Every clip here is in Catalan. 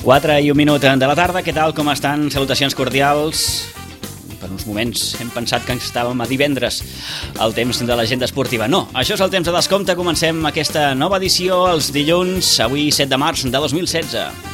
4 i un minut de la tarda, què tal, com estan? Salutacions cordials. Per uns moments hem pensat que estàvem a divendres, el temps de l'agenda esportiva. No, això és el temps de descompte. Comencem aquesta nova edició els dilluns, avui 7 de març de 2016.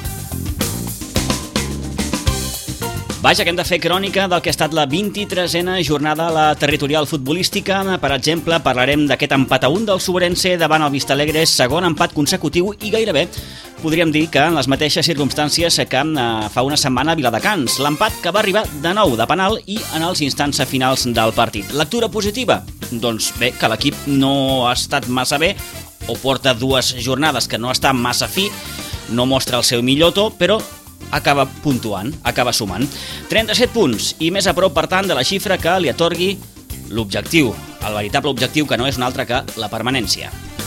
Vaja, que hem de fer crònica del que ha estat la 23a jornada a la territorial futbolística. Per exemple, parlarem d'aquest empat a 1 del Sobrense davant el Vistalegre, segon empat consecutiu i gairebé podríem dir que en les mateixes circumstàncies que fa una setmana a Viladecans. L'empat que va arribar de nou de penal i en els instants finals del partit. Lectura positiva? Doncs bé, que l'equip no ha estat massa bé, o porta 2 jornades que no està massa fi, no mostra el seu millor to, però acaba puntuant, acaba sumant. 37 punts i més a prop, per tant, de la xifra que li atorgui l'objectiu, el veritable objectiu, que no és un altre que la permanència.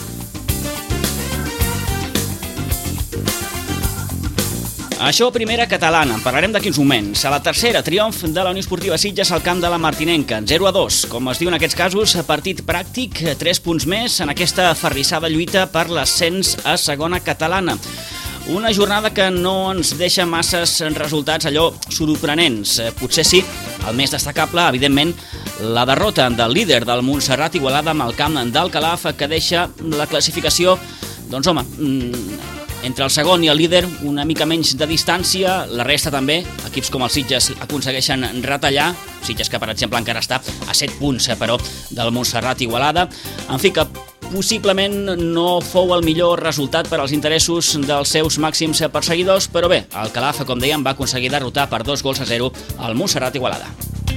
Això, primera catalana, en parlarem d'aquí uns moments. A la tercera, triomf de la Unió Esportiva Sitges al camp de la Martinenca, 0-2. Com es diu en aquests casos, partit pràctic, 3 punts més en aquesta aferrissada lluita per l'ascens a segona catalana. Una jornada que no ens deixa masses resultats allò sorprenents. Potser sí, el més destacable, evidentment, la derrota del líder del Montserrat Igualada amb el camp del Calaf, que deixa la classificació, doncs home, entre el segon i el líder una mica menys de distància. La resta també, equips com el Sitges aconsegueixen retallar, Sitges que per exemple encara està a 7 punts però del Montserrat Igualada. En fi, que possiblement no fou el millor resultat per als interessos dels seus màxims perseguidors, però bé, el Calaf, com dèiem, va aconseguir derrotar per 2-0 al Montserrat Igualada.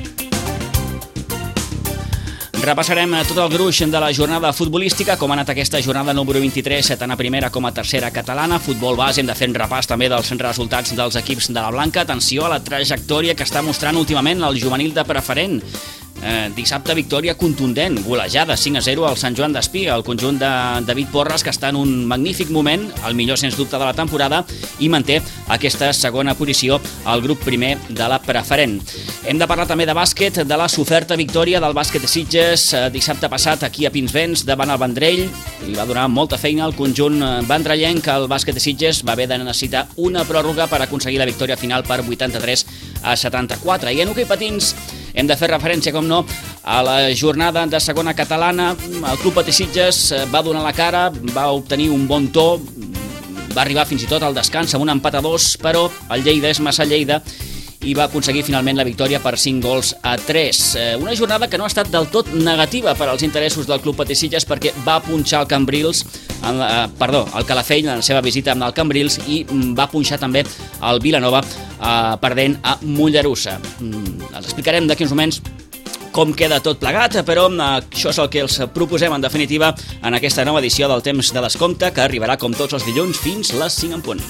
Repassarem tot el gruix de la jornada futbolística, com ha anat aquesta jornada número 23, tant a primera com a tercera catalana. Futbol base, hem de fer un repàs també dels resultats dels equips de la Blanca. Atenció a la trajectòria que està mostrant últimament el juvenil de Preferent. Dissabte, victòria contundent, golejada 5-0 al Sant Joan d'Espí, el conjunt de David Porres, que està en un magnífic moment, el millor sens dubte de la temporada, i manté aquesta segona posició al grup primer de la Preferent. Hem de parlar també de bàsquet, de la soferta victòria del bàsquet de Sitges dissabte passat aquí a Pinsbens davant el Vendrell. Li va donar molta feina al conjunt vendrellenc. El bàsquet de Sitges va haver de necessitar una pròrroga per aconseguir la victòria final per 83-74. I en hoquei patins hem de fer referència, com no, a la jornada de segona catalana. El Club Patí Sitges va donar la cara, va obtenir un bon to, va arribar fins i tot al descans amb un empat a 2, però el Lleida és massa Lleida i va aconseguir finalment la victòria per 5-3. Una jornada que no ha estat del tot negativa per als interessos del Club Patí Sitges, perquè va punxar el Calafell en la seva visita amb el Cambrils i va punxar també el Vilanova perdent a Mollerussa. Els explicarem d'aquí uns moments com queda tot plegat, però això és el que els proposem en definitiva en aquesta nova edició del Temps de Descompte, que arribarà com tots els dilluns fins les 5 en punt.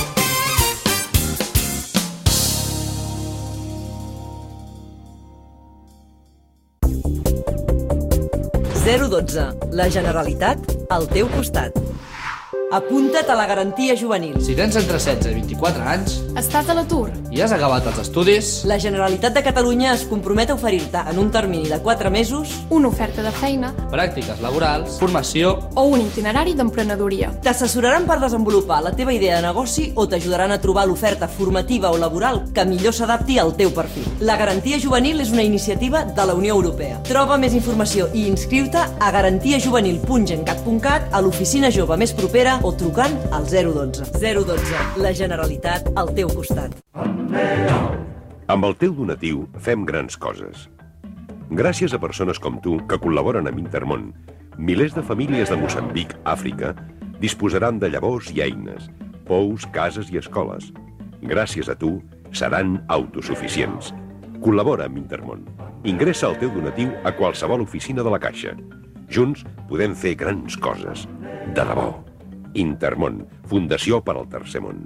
La Generalitat al teu costat. Apunta't a la garantia juvenil. Si tens entre 16 i 24 anys, estàs a l'atur i has acabat els estudis, la Generalitat de Catalunya es compromet a oferir-te en un termini de 4 mesos una oferta de feina, pràctiques laborals, formació o un itinerari d'emprenedoria. T'assessoraran per desenvolupar la teva idea de negoci o t'ajudaran a trobar l'oferta formativa o laboral que millor s'adapti al teu perfil. La garantia juvenil és una iniciativa de la Unió Europea. Troba més informació i inscriu-te a garantiajuvenil.gencat.cat, a l'oficina jove més propera o trucant al 012. 012. La Generalitat al teu costat. Amb el teu donatiu fem grans coses. Gràcies a persones com tu que col·laboren amb Intermón, milers de famílies de Moçambic, Àfrica, disposaran de llavors i eines, pous, cases i escoles. Gràcies a tu seran autosuficients. Col·labora amb Intermón. Ingressa el teu donatiu a qualsevol oficina de la Caixa. Junts podem fer grans coses. De debò. Intermón, Fundació per al Tercer Món.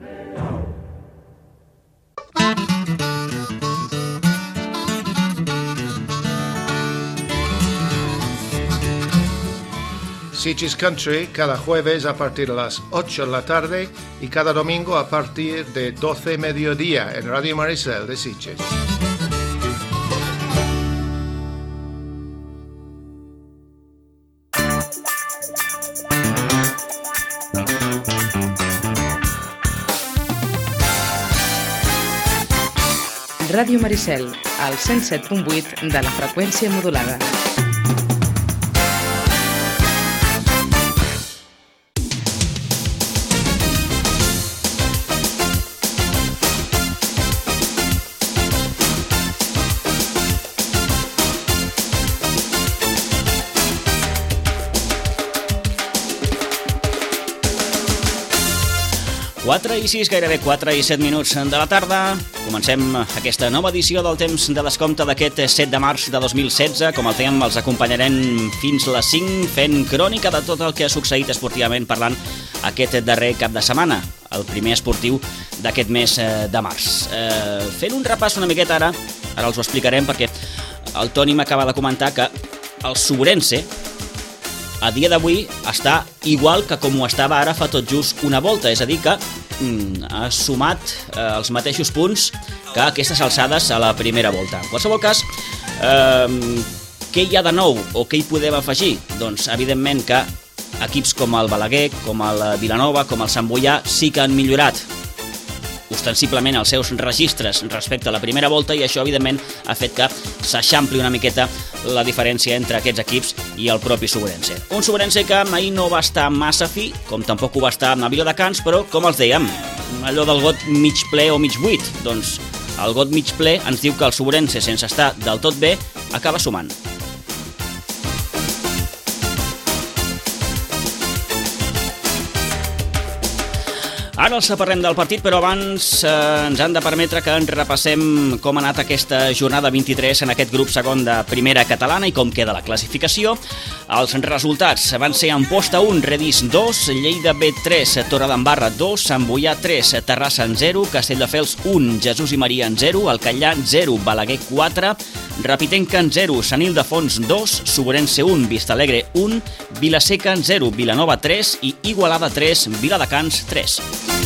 Sitges Country cada jueves a partir de las 8 de la tarde y cada domingo a partir de 12 mediodía en Radio Maricel de Sitges. Ràdio Maricel, al 107.8 de la freqüència modulada. Quatre i 6, gairebé 4 i 7 minuts de la tarda. Comencem aquesta nova edició del temps de descompte d'aquest 7 de març de 2016. Com el fèiem, els acompanyarem fins les 5 fent crònica de tot el que ha succeït esportivament parlant aquest darrer cap de setmana, el primer esportiu d'aquest mes de març. Fent un repàs una miqueta ara els ho explicarem perquè el Toni m'acaba de comentar que el Sobrense a dia d'avui està igual que com ho estava ara fa tot just una volta, és a dir que ha sumat els mateixos punts que aquestes alçades a la primera volta. En qualsevol cas, què hi ha de nou o què hi podem afegir? Doncs evidentment que equips com el Balaguer, com el Vilanova, com el Sant Boià sí que han millorat ostensiblement els seus registres respecte a la primera volta i això evidentment ha fet que s'eixampli una miqueta la diferència entre aquests equips i el propi Sobrense. Un Sobrense que ahir no va estar massa fi, com tampoc ho va estar a Viladecans, però com els dèiem, allò del got mig ple o mig buit, doncs el got mig ple ens diu que el Sobrense, sense estar del tot bé, acaba sumant. Ara els parlem del partit, però abans ens han de permetre que ens repassem com ha anat aquesta jornada 23 en aquest grup segon de primera catalana i com queda la classificació. Els resultats van ser Amposta 1, Redis 2, Lleida B 3, Torredembarra 2, Sant Boià 3, Terrassa en 0, Castelldefels 1, Jesús i Maria en 0, Alcallà 0, Balaguer 4, Rapitenca en 0, Sant Ildefons 2, Sobrense 1, Vistalegre 1, Vilaseca en 0, Vilanova 3 i Igualada 3, Viladecans 3.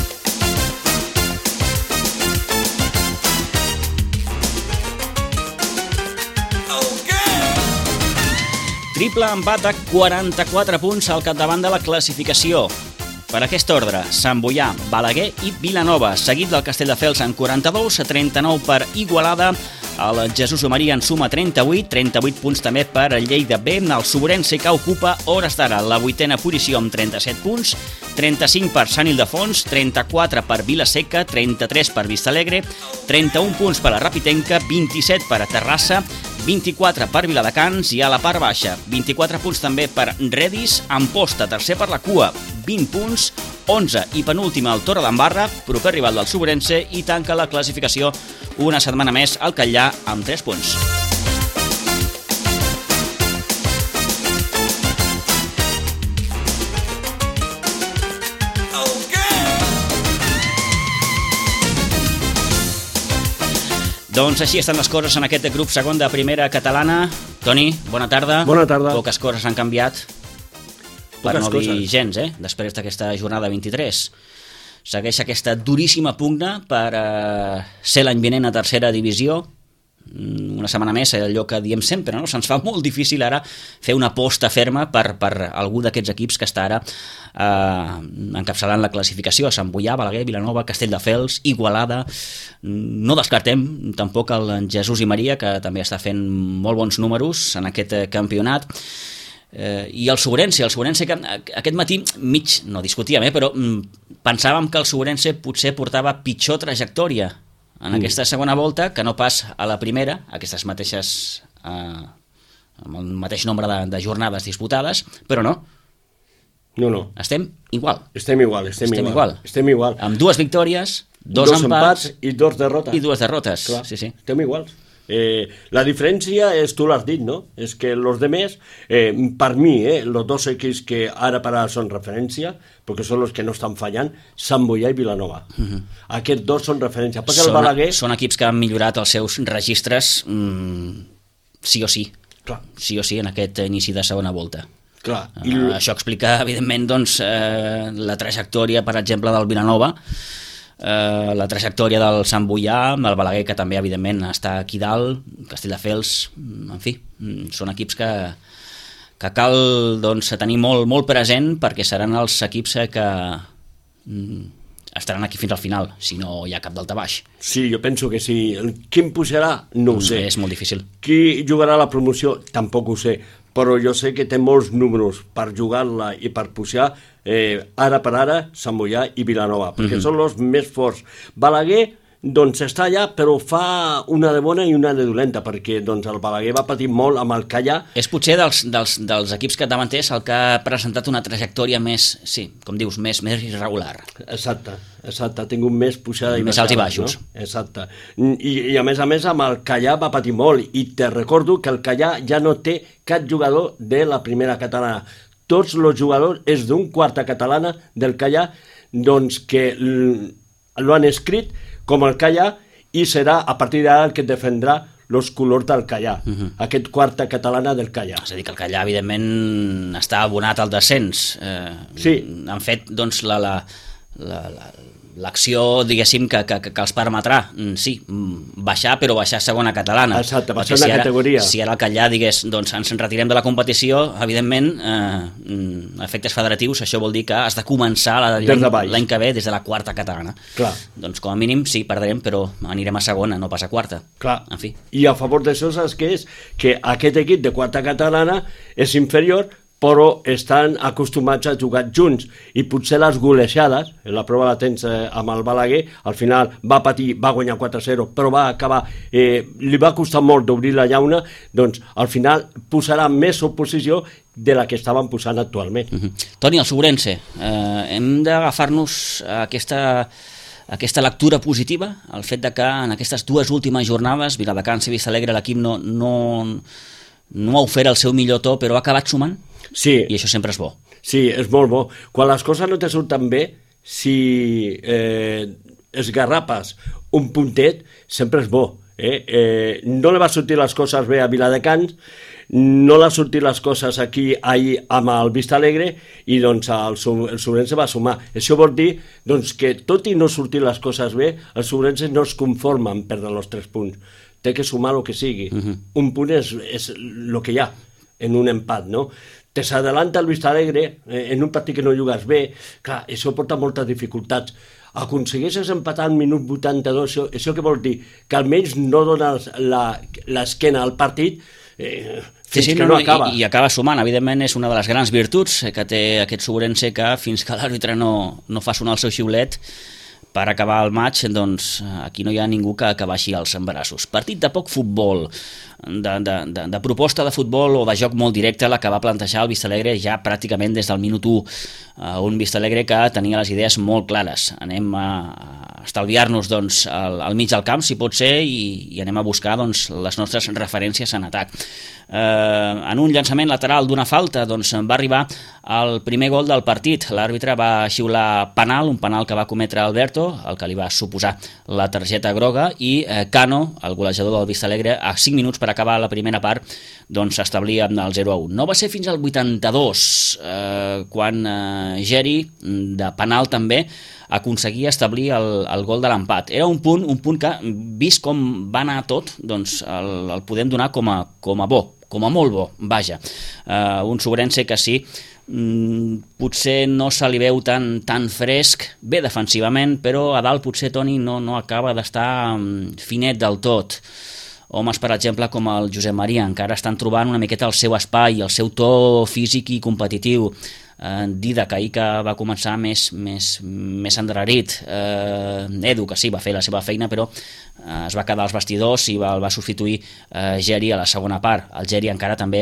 Triple empat de 44 punts al capdavant de la classificació. Per aquest ordre, Sant Boià, Balaguer i Vilanova, seguit del Castelldefels en 42, 39 per Igualada, el Jesús i Maria en suma 38 punts també per Lleida B, el Sobrense que ocupa hores d'ara la 8a posició amb 37 punts, 35 per Sant Ildefons, 34 per Vilaseca, 33 per Vistalegre, 31 punts per la Rapitenca, 27 per Terrassa, 24 per Viladecans i a la part baixa 24 punts també per Redis, Amposta tercer per la cua, 20 punts, 11 i penúltima el Torredembarra, proper rival del Sobrense, i tanca la classificació una setmana més al Catllà amb 3 punts. Doncs així estan les coses en aquest grup segon de primera catalana. Toni, bona tarda. Bona tarda. Poques coses han canviat, per no dir gens, després d'aquesta jornada 23. Segueix aquesta duríssima pugna per ser l'any vinent a tercera divisió. Una setmana més, allò que diem sempre, no? Se'ns fa molt difícil ara fer una aposta ferma per algú d'aquests equips que està ara encapçalant la classificació. Sant Boià, Balaguer, Vilanova, Castelldefels, Igualada. No descartem tampoc el Jesús i Maria, que també està fent molt bons números en aquest campionat. I el Sobrense que aquest matí no discutíem, però pensàvem que el Sobrense potser portava pitjor trajectòria en aquesta segona volta que no pas a la primera, aquestes mateixes amb el mateix nombre de jornades disputades, però no. No. Estem igual. Estem igual. Amb 2 victòries, 2 empats i 2 derrotes. I 2 derrotes. Clar, sí. Estem iguals. La diferència és, tu l'has dit, ¿no? És que los demés, per mi, los dos equips que ara per ara són referència, perquè són els que no estan fallant, Sant Boià i Vilanova. Aquests dos són referència. Perquè el Balaguer... Són equips que han millorat els seus registres sí o sí. Clar. Sí o sí en aquest inici de segona volta. Clar. Això explica, evidentment, doncs, la trajectòria, per exemple, del Vilanova, la trajectòria del Sant Boià, el Balaguer, que també evidentment està aquí dalt, Castelldefels, en fi, són equips que cal, doncs, tenir molt present, perquè seran els equips que estaran aquí fins al final, si no hi ha cap daltabaix. Sí, jo penso que sí. Quin pujarà? No ho sé. És molt difícil. Qui jugarà a la promoció? Tampoc ho sé. Però jo sé que té molts números per jugar-la i per pujar ara per ara Sant Boià i Vilanova, perquè són els més forts. Balaguer doncs està allà, però fa una de bona i una de dolenta, perquè doncs, el Balaguer va patir molt amb el Callà. És potser dels equips capdavanters el que ha presentat una trajectòria més, sí, com dius, més irregular. Exacte, ha tingut més pujada i més alts i baixos. No? Exacte. I a més amb el Callà va patir molt, i te recordo que el Callà ja no té cap jugador de la primera catalana. Tots els jugadors és d'un quarta catalana del Callà, doncs que lo han escrit com el Callà, i serà a partir d'ara el que defendrà els colors del Callà, aquest quarta catalana del Callà. És a dir, que el Callà, evidentment, està abonat al descens. Sí. Han fet, doncs, l'acció, diguéssim, que els permetrà, sí, baixar, però baixar a segona catalana. Exacte, baixar una categoria. Si ara el Callà digués, doncs ens en retirem de la competició, evidentment, efectes federatius, això vol dir que has de començar l'any que ve des de la quarta catalana. Clar. Doncs com a mínim sí, perdrem, però anirem a segona, no pas a quarta. Clar. En fi. I a favor d'això, saps què és? Que aquest equip de quarta catalana és inferior, però estan acostumats a jugar junts, i potser les golejades, en la prova la tens amb el Balaguer, al final va patir, va guanyar 4-0, però va acabar, li va costar molt d'obrir la llauna, doncs al final posarà més oposició de la que estaven posant actualment. Toni, el Sobrense, hem d'agafar-nos aquesta lectura positiva, el fet de que en aquestes dues últimes jornades, Viladecans i Vistalegre, l'equip no ha ofert el seu millor to, però ha acabat sumant? Sí. I això sempre és bo. Sí, és molt bo. Quan les coses no te surten bé, si esgarrapes un puntet, sempre és bo. No li va sortir les coses bé a Viladecans, no li va sortir les coses aquí ahir amb el Vistalegre, i doncs el Sobrense va sumar. Això vol dir doncs, que tot i no sortir les coses bé, els Sobrenses no es conformen en perdre els 3 punts. Té que sumar el que sigui. Un punt és el que hi ha en un empat, no? Te s'adelanta el Vistalegre en un partit que no jugues bé, clar, això porta moltes dificultats. Aconsegueixes empatar al minut 82, això què vol dir? Que almenys no dones l'esquena al partit fins que no acaba. I acaba sumant, evidentment és una de les grans virtuts que té aquest Sobrense, que fins que l'àrbitre no fa sonar el seu xiulet per acabar el maig, doncs aquí no hi ha ningú que baixi els embarassos. Partit de poc futbol, de proposta de futbol o de joc molt directe, la que va plantejar el Vistalegre ja pràcticament des del minut 1. Un Vistalegre que tenia les idees molt clares. Anem a estalviar-nos doncs, al mig del camp, si pot ser, i anem a buscar doncs, les nostres referències en atac. En un llançament lateral d'una falta doncs, va arribar el primer gol del partit. L'àrbitre va xiular penal, un penal que va cometre Alberto, el que li va suposar la targeta groga, i Cano, el golejador del Vistalegre, a 5 minuts per acabar la primera part, doncs s'establia el 0-1. No va ser fins al 82 quan Geri, de penal també, aconseguia establir el gol de l'empat. Era un punt que, vist com va anar tot, doncs el podem donar com a bo, com a molt bo, vaja. Un Sobrense que sí, potser no se li veu tan fresc, bé defensivament, però a dalt potser Toni no acaba d'estar finet del tot. Homes, per exemple, com el Josep Maria, encara estan trobant una miqueta el seu espai, el seu to físic i competitiu. Didac, ahir que va començar més endarrerit. Edu, que sí, va fer la seva feina, però es va quedar als vestidors i el va substituir Geri a la segona part. El Geri encara també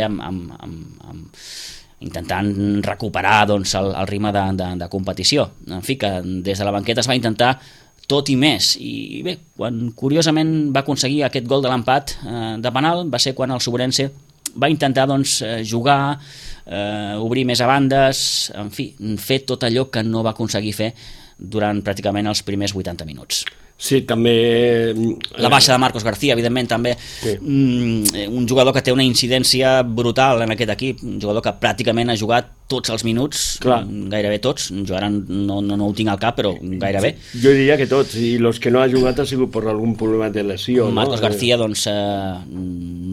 intentant recuperar doncs, el ritme de competició. En fi, que des de la banqueta es va intentar tot i més, i bé, quan curiosament va aconseguir aquest gol de l'empat de penal, va ser quan el Sobrense va intentar doncs, jugar, obrir més a bandes, en fi, fer tot allò que no va aconseguir fer durant pràcticament els primers 80 minuts. Sí, també... La baixa de Marcos García, evidentment, també. Sí. Un jugador que té una incidència brutal en aquest equip, un jugador que pràcticament ha jugat tots els minuts, clar, gairebé tots. Jo ara no ho tinc al cap, però gairebé. Jo diria que tots, i els que no ha jugat ha sigut per algun problema de lesió. Marcos García, doncs,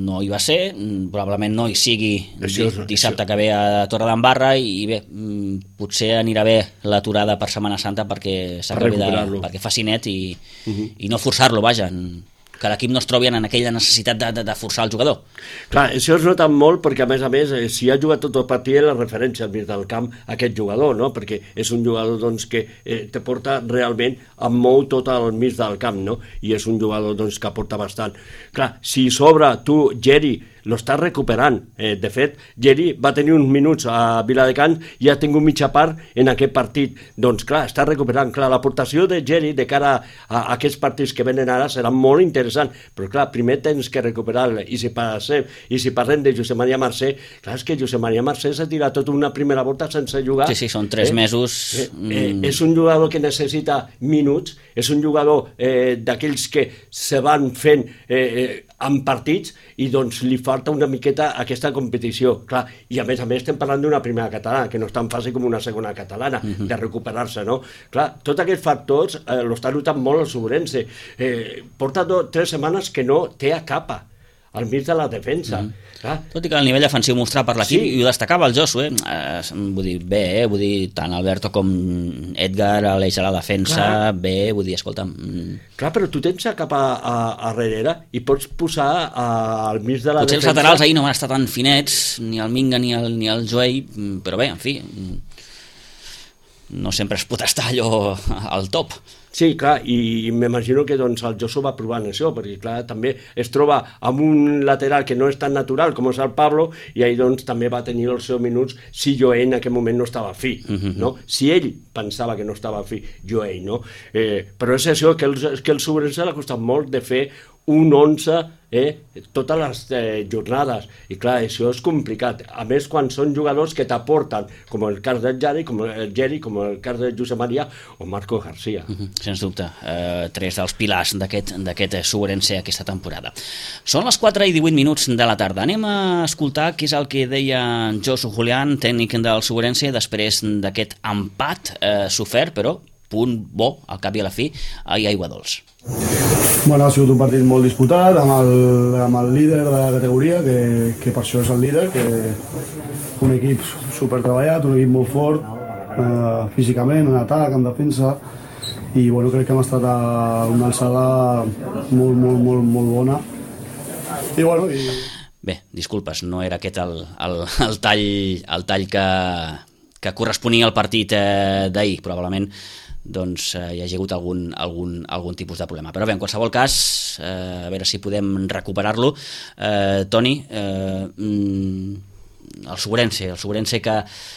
no hi va ser, probablement no hi sigui dissabte que ve a Torredembarra, i bé, potser anirà bé l'aturada per Setmana Santa perquè s'acabi perquè faci net i no forçar-lo, vaja, que l'equip no es trobi en aquella necessitat de forçar el jugador. Clar, això es nota molt perquè, a més, si ha jugat tot el partit, la referència al mig del camp aquest jugador, no? Perquè és un jugador doncs, que te porta realment, mou tot el mig del camp, no? I és un jugador doncs, que aporta bastant. Clar, si sobre tu, Geri, lo està recuperant. De fet, Geri va tenir uns minuts a Viladecans i ha tingut mitja part en aquest partit. Doncs clar, està recuperant. Clar, l'aportació de Geri de cara a aquests partits que venen ara serà molt interessant, però clar, primer tens que recuperar-la. I si parlem de Josep Maria Mercè, clar, és que Josep Maria Mercè s'ha tirat tota una primera volta sense jugar. Sí, són 3 mesos. És un jugador que necessita minuts, és un jugador d'aquells que se van fent en partits i doncs li falta una miqueta aquesta competició, clar, i a més estem parlant d'una primera catalana, que no és tan fàcil com una segona catalana, de recuperar-se, no? Clar, tots aquests factors l'està notant molt el Subrense. Porta 3 setmanes que no té a capa al mig de la defensa. Tot i que el nivell defensiu mostrat per l'equip, i ho destacava el Josu, vull dir, bé, vull dir, tant Alberto com Edgar, l'eix a la defensa, bé, vull dir, escolta'm... Clar, però tu tens a cap a darrere i pots posar al mig de la defensa... Potser els laterals ahir no van estar tan finets, ni el Minga ni el Joey, però bé, en fi, no sempre es pot estar allò al top. Sí, clar, i m'imagino que doncs, el Josu va provant això, perquè clar, també es troba amb un lateral que no és tan natural com és el Pablo, i ahir doncs, també va tenir els seus minuts si Joey en aquell moment no estava fi, no? Si ell pensava que no estava fi, Joey, no? Però és això, que el Subrense l'ha costat molt de fer un 11 totes les jornades, i clar, això és complicat, a més quan són jugadors que t'aporten, com el cas del Geri, com el cas de Josep Maria o Marco García. Sens dubte, 3 dels pilars d'aquest Subrense aquesta temporada. Són les 4:18 de la tarda. Anem a escoltar què és el que deia Josu Julián, tècnic del Subrense, després d'aquest empat sofert, però punt bo, al cap i a la fi, a Aigua Dols. Bueno, ha sigut un partit molt disputat amb el líder de la categoria, que per això és el líder, que un equip supertreballat, un equip molt fort, físicament, en atac, en defensa, i bueno, crec que hem estat a una alçada molt bona. I bueno, Bé, disculpes, no era aquest el tall que corresponia al partit d'ahir, probablement doncs hi ha hagut algun tipus de problema. Però bé, en qualsevol cas, a veure si podem recuperar-lo. Toni, el Subrense que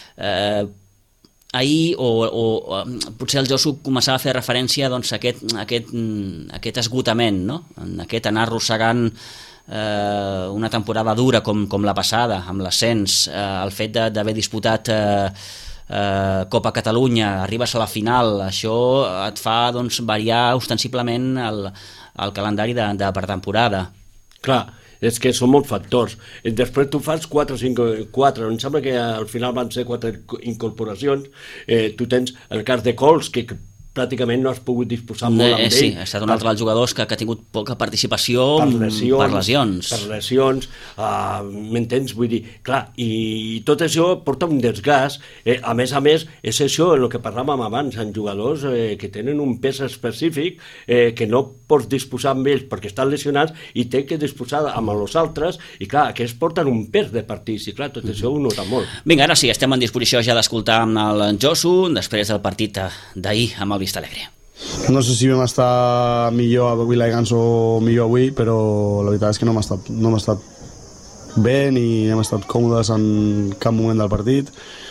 ahir, o potser el Josu començava a fer referència doncs, a aquest esgotament, no? Aquest anar arrossegant una temporada dura com la passada, amb l'ascens, el fet d'haver disputat Copa Catalunya, arribes a la final, això et fa doncs, variar ostensiblement el calendari de pretemporada. Clar, és que són molts factors. Després tu fas 4, em sembla que al final van ser 4 incorporacions. Tu tens el cas de Cols, que pràcticament no has pogut disposar molt amb ell. Sí, ha estat un altre dels jugadors que ha tingut poca participació per lesions. Per lesions, m'entens? Vull dir, clar, i tot això porta un desgast. A més, és això el que parlàvem abans, en jugadors que tenen un pes específic que no pots disposar amb ells perquè estan lesionats i té que disposar amb els altres, i clar, aquests porten un pes de partits, i clar, tot això ho nota molt. Vinga, ara sí, estem en disposició ja d'escoltar amb el Josu, després del partit d'ahir amb el Vista Alegre. No sé si vam estar millor a Viladecans o millor avui, però la veritat és que no hem estat bé ni hem estat còmodes en cap moment del partit.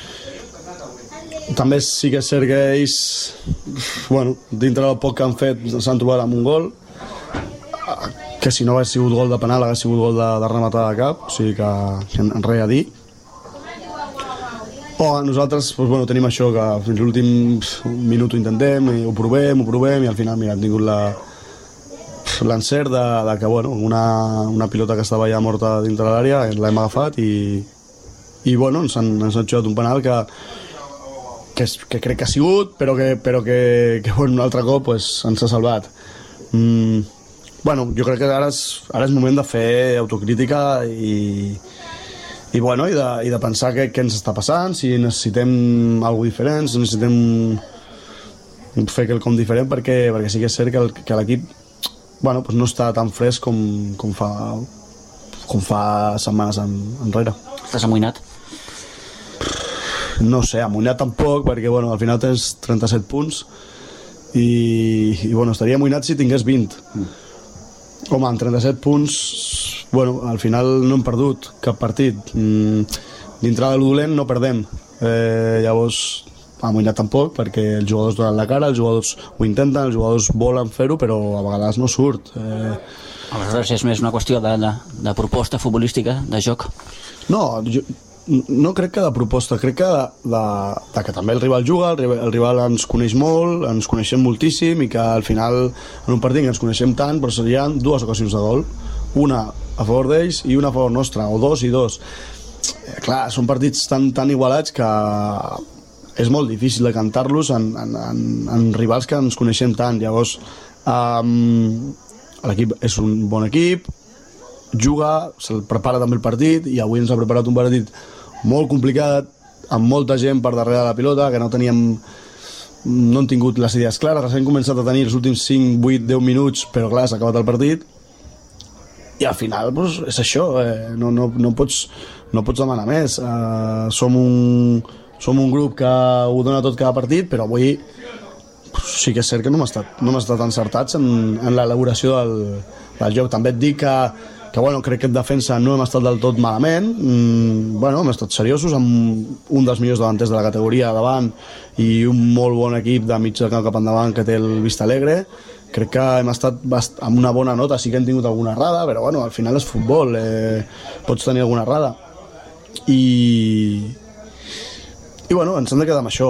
També sí que és cert que ells, bueno, dintre del poc que han fet, s'han trobat amb un gol, que si no hagués sigut gol de penal hagués sigut gol de rematada de cap, o sigui que res a dir. Nosaltres bueno, tenim això, que fins l'últim minut ho intentem, ho provem, i al final, mira, hem tingut l'encert de que bueno, una pilota que estava ja morta dintre l'àrea l'hem agafat i bueno, ens han xutat un penal que crec que ha sigut, però que bueno, un altre cop pues, ens ha salvat. Bueno, jo crec que ara és moment de fer autocrítica i de pensar què ens està passant, si necessitem alguna diferent, si necessitem fer quelcom diferent, perquè sí que és cert que l'equip no està tan fresc com fa setmanes enrere. Estàs amoïnat? No sé, amoïnat tampoc, perquè al final tens 37 punts i estaria amoïnat si tingués 20. Home, en 37 punts, al final no hem perdut cap partit. Dintre de lo dolent no perdem. Llavors, amoïnat tampoc, perquè els jugadors donen la cara, els jugadors ho intenten, els jugadors volen fer-ho, però a vegades no surt. Aleshores és més una qüestió de proposta futbolística, de joc? No, no crec que de proposta, crec que també el rival juga, el rival ens coneix molt, ens coneixem moltíssim i que al final en un partit ens coneixem tant, però serien 2 ocasions de gol, una a favor d'ells i una a favor nostra, o 2 i 2. Clar, són partits tan igualats que és molt difícil de cantar-los en rivals que ens coneixem tant. Llavors, l'equip és un bon equip, juga, se'l prepara també el partit, i avui ens ha preparat un partit molt complicat, amb molta gent per darrere de la pilota, que no hem tingut les idees clares, les hem començat a tenir els últims 5, 8, 10 minuts, però clar, s'ha acabat el partit, i al final és això, no pots demanar més. Som un grup que ho dona tot cada partit, però avui sí que és cert que no hem estat encertats en l'elaboració del joc. També et dic que crec que en defensa no hem estat del tot malament, hem estat seriosos, amb un dels millors davanters de la categoria davant i un molt bon equip de mig de camp cap endavant que té el Vistalegre. Crec que hem estat amb una bona nota, sí que hem tingut alguna errada, però al final és futbol, pots tenir alguna errada. I ens hem de quedar amb això,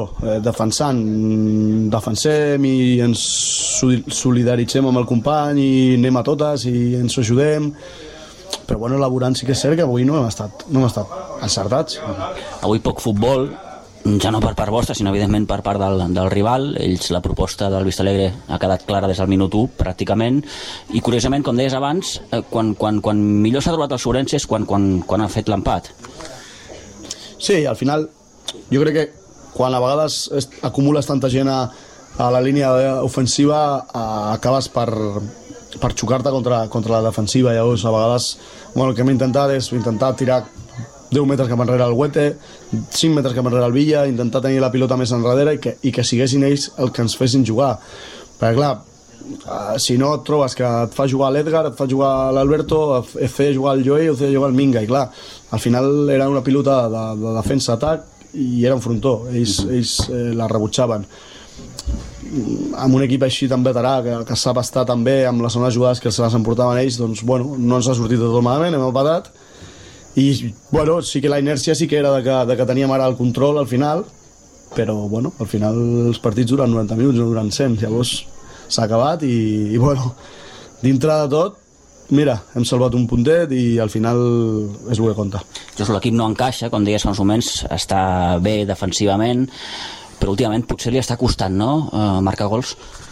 defensem i ens solidaritzem amb el company i anem a totes i ens ajudem, però elaborant sí que és cert que avui no hem estat encertats. Avui poc futbol, ja no per part vostra, sinó evidentment per part del rival. Ells, la proposta del Vistalegre ha quedat clara des del minut 1 pràcticament, i curiosament, com deies abans, quan millor s'ha trobat el Ourense és quan ha fet l'empat. Sí, al final jo crec que quan a vegades acumules tanta gent a la línia ofensiva, acabes per xocar-te contra la defensiva. Llavors a vegades el que hem intentat és tirar 10 metres cap enrere el Huete, 5 metres cap enrere el Villa, intentar tenir la pilota més enrere i que siguessin ells el que ens fessin jugar, perquè clar, si no et trobes que et fa jugar l'Edgar, et fa jugar l'Alberto, et feia jugar el Joey o et feia jugar el Minga, i clar, al final era una pilota de defensa-atac i era un frontó, ells la rebutjaven. Amb un equip així tan veterà que sap estar també amb les zones jugades que se les emportaven ells, doncs no ens ha sortit de tot malament, hem empatat, i sí que la inèrcia sí que era de que teníem ara el control al final, però al final els partits duren 90 minuts, no duren 100, llavors s'ha acabat i dintre de tot, mira, hem salvat un puntet i al final és el que compta. L'equip no encaixa, com deies fa uns moments, està bé defensivament, però últimament potser li està costant, no?, marcar gols.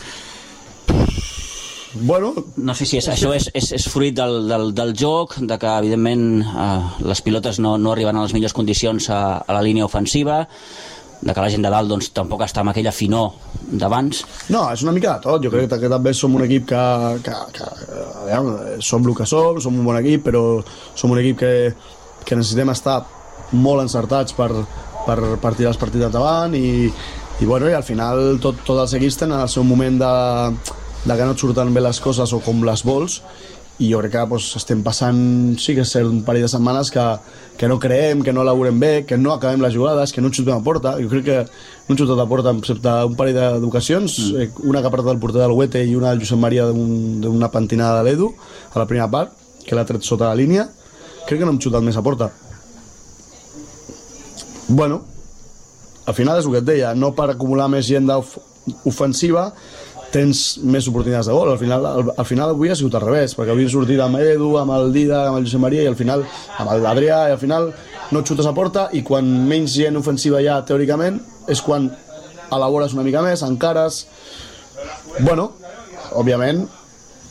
No sé si això és fruit del joc, de que evidentment les pilotes no arriben a les millors condicions a la línia ofensiva, de que la gent de dalt doncs, tampoc està amb aquella finor d'abans. No, és una mica de tot. Jo crec que també som un equip que som el que som un bon equip, però som un equip que necessitem estar molt encertats per tirar els partits endavant i al final tots els equips tenen el seu moment de que no et surten bé les coses o com les vols, i jo crec que estem passant, sí que és cert, un parell de setmanes que no creem, que no elaborem bé, que no acabem les jugades, que no xutem a porta. Jo crec que no hem xutat a porta excepte un parell d'ocasions, una que ha partit el porter del Huete i una del Josep Maria d'una pentinada de l'Edu a la primera part, que l'ha tret sota la línia. Crec que no hem xutat més a porta. Al final és el que et deia, no per acumular més gent ofensiva tens més oportunitats de gol. Al final avui ha sigut al revés, perquè avui hem sortit amb Edu, amb el Dida, amb el Josep Maria i al final amb l'Adrià, i al final no et xutes a porta, i quan menys gent ofensiva hi ha teòricament és quan elabores una mica més, encares. Òbviament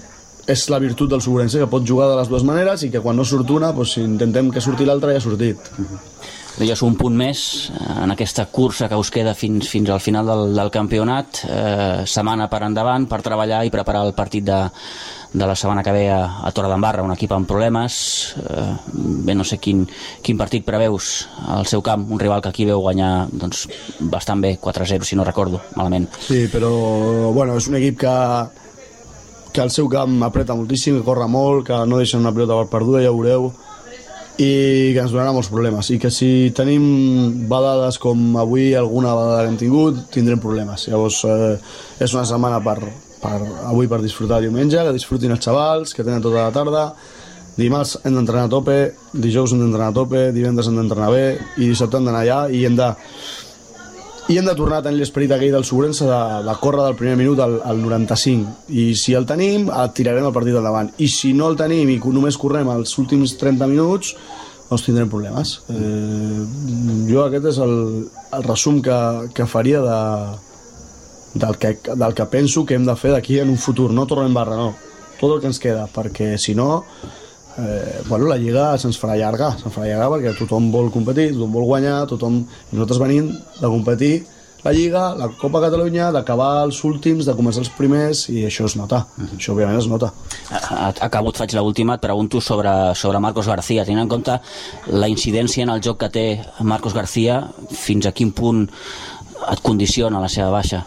és la virtut del Sobrense, que pot jugar de les dues maneres i que quan no surt una, doncs, si intentem que surti l'altra, ja ha sortit. Deies un punt més en aquesta cursa que us queda fins al final del campionat, setmana per endavant per treballar i preparar el partit de la setmana que ve a Torredembarra, un equip amb problemes. Bé, no sé quin partit preveus al seu camp, un rival que aquí veu guanyar doncs, bastant bé, 4-0, si no recordo malament. Sí, però bueno, és un equip que al seu camp apreta moltíssim, que corre molt, que no deixa una pilota per perduda, ja ho veureu, i que ens donarà molts problemes, i que si tenim badades com avui, alguna badada que hem tingut, tindrem problemes. Llavors és una setmana avui per disfrutar diumenge, que disfrutin els xavals, que tenen tota la tarda. Dimarts hem d'entrenar a tope, dijous hem d'entrenar a tope, divendres hem d'entrenar bé, i dissabte hem d'anar allà i hem de tornar a tenir l'esperit aquell del Sobrense de córrer del primer minut al 95, i si el tenim tirarem el partit endavant, i si no el tenim i només correm els últims 30 minuts doncs tindrem problemes. Jo aquest és el resum que faria del que penso que hem de fer d'aquí en un futur, no Torredembarra, no, tot el que ens queda, perquè si no la Lliga se'ns farà llarga perquè tothom vol competir, tothom vol guanyar, i nosaltres venim de competir la Lliga, la Copa Catalunya, d'acabar els últims, de començar els primers, i això es nota, això òbviament es nota. Acabo, et faig l'última, et pregunto sobre Marcos García, tenint en compte la incidència en el joc que té Marcos García, fins a quin punt et condiciona la seva baixa?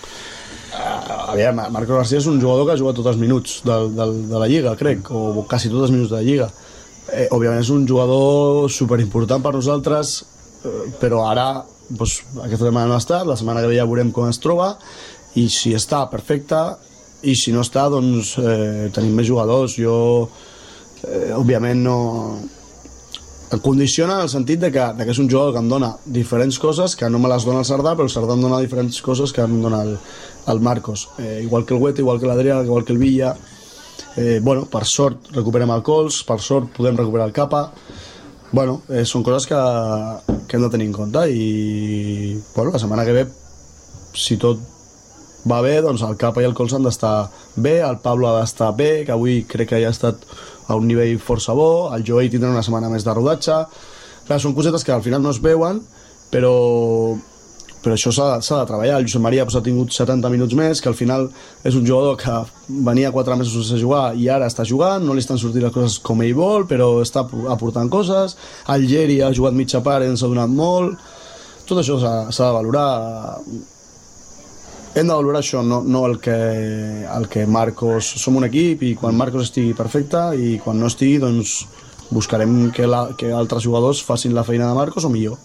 Marcos García és un jugador que ha jugat tots els minuts de la Lliga, crec, o quasi tots els minuts de la Lliga. Òbviament és un jugador superimportant per nosaltres, però ara aquesta setmana no ha estat, la setmana que ve ja veurem com es troba, i si està, perfecte, i si no està, doncs tenim més jugadors. Jo òbviament no... Em condiciona en el sentit de que és un jugador que em dona diferents coses que no me les dona el Cerdà, però el Cerdà em dona diferents coses que em dona el Marcos. Igual que el Huete, igual que l'Adrià, igual que el Villa. Per sort recuperem el Cols, per sort podem recuperar el Capa. Són coses que hem de tenir en compte, i la setmana que ve, si tot va bé, doncs el Capa i el Cols han d'estar bé, el Pablo ha d'estar bé, que avui crec que ja ha estat a un nivell força bo, el Joey tindrà una setmana més de rodatge. Clar, són cosetes que al final no es veuen, però això s'ha de treballar. El Josep Maria ha tingut 70 minuts més, que al final és un jugador que venia 4 mesos sense jugar i ara està jugant, no li estan sortint les coses com ell vol, però està aportant coses. El Geri ha jugat mitja part i ens ha donat molt. Tot això s'ha de valorar. Hem de valorar això, no el que Marcos... Som un equip, i quan Marcos estigui perfecte, i quan no estigui, doncs buscarem que altres jugadors facin la feina de Marcos o millor.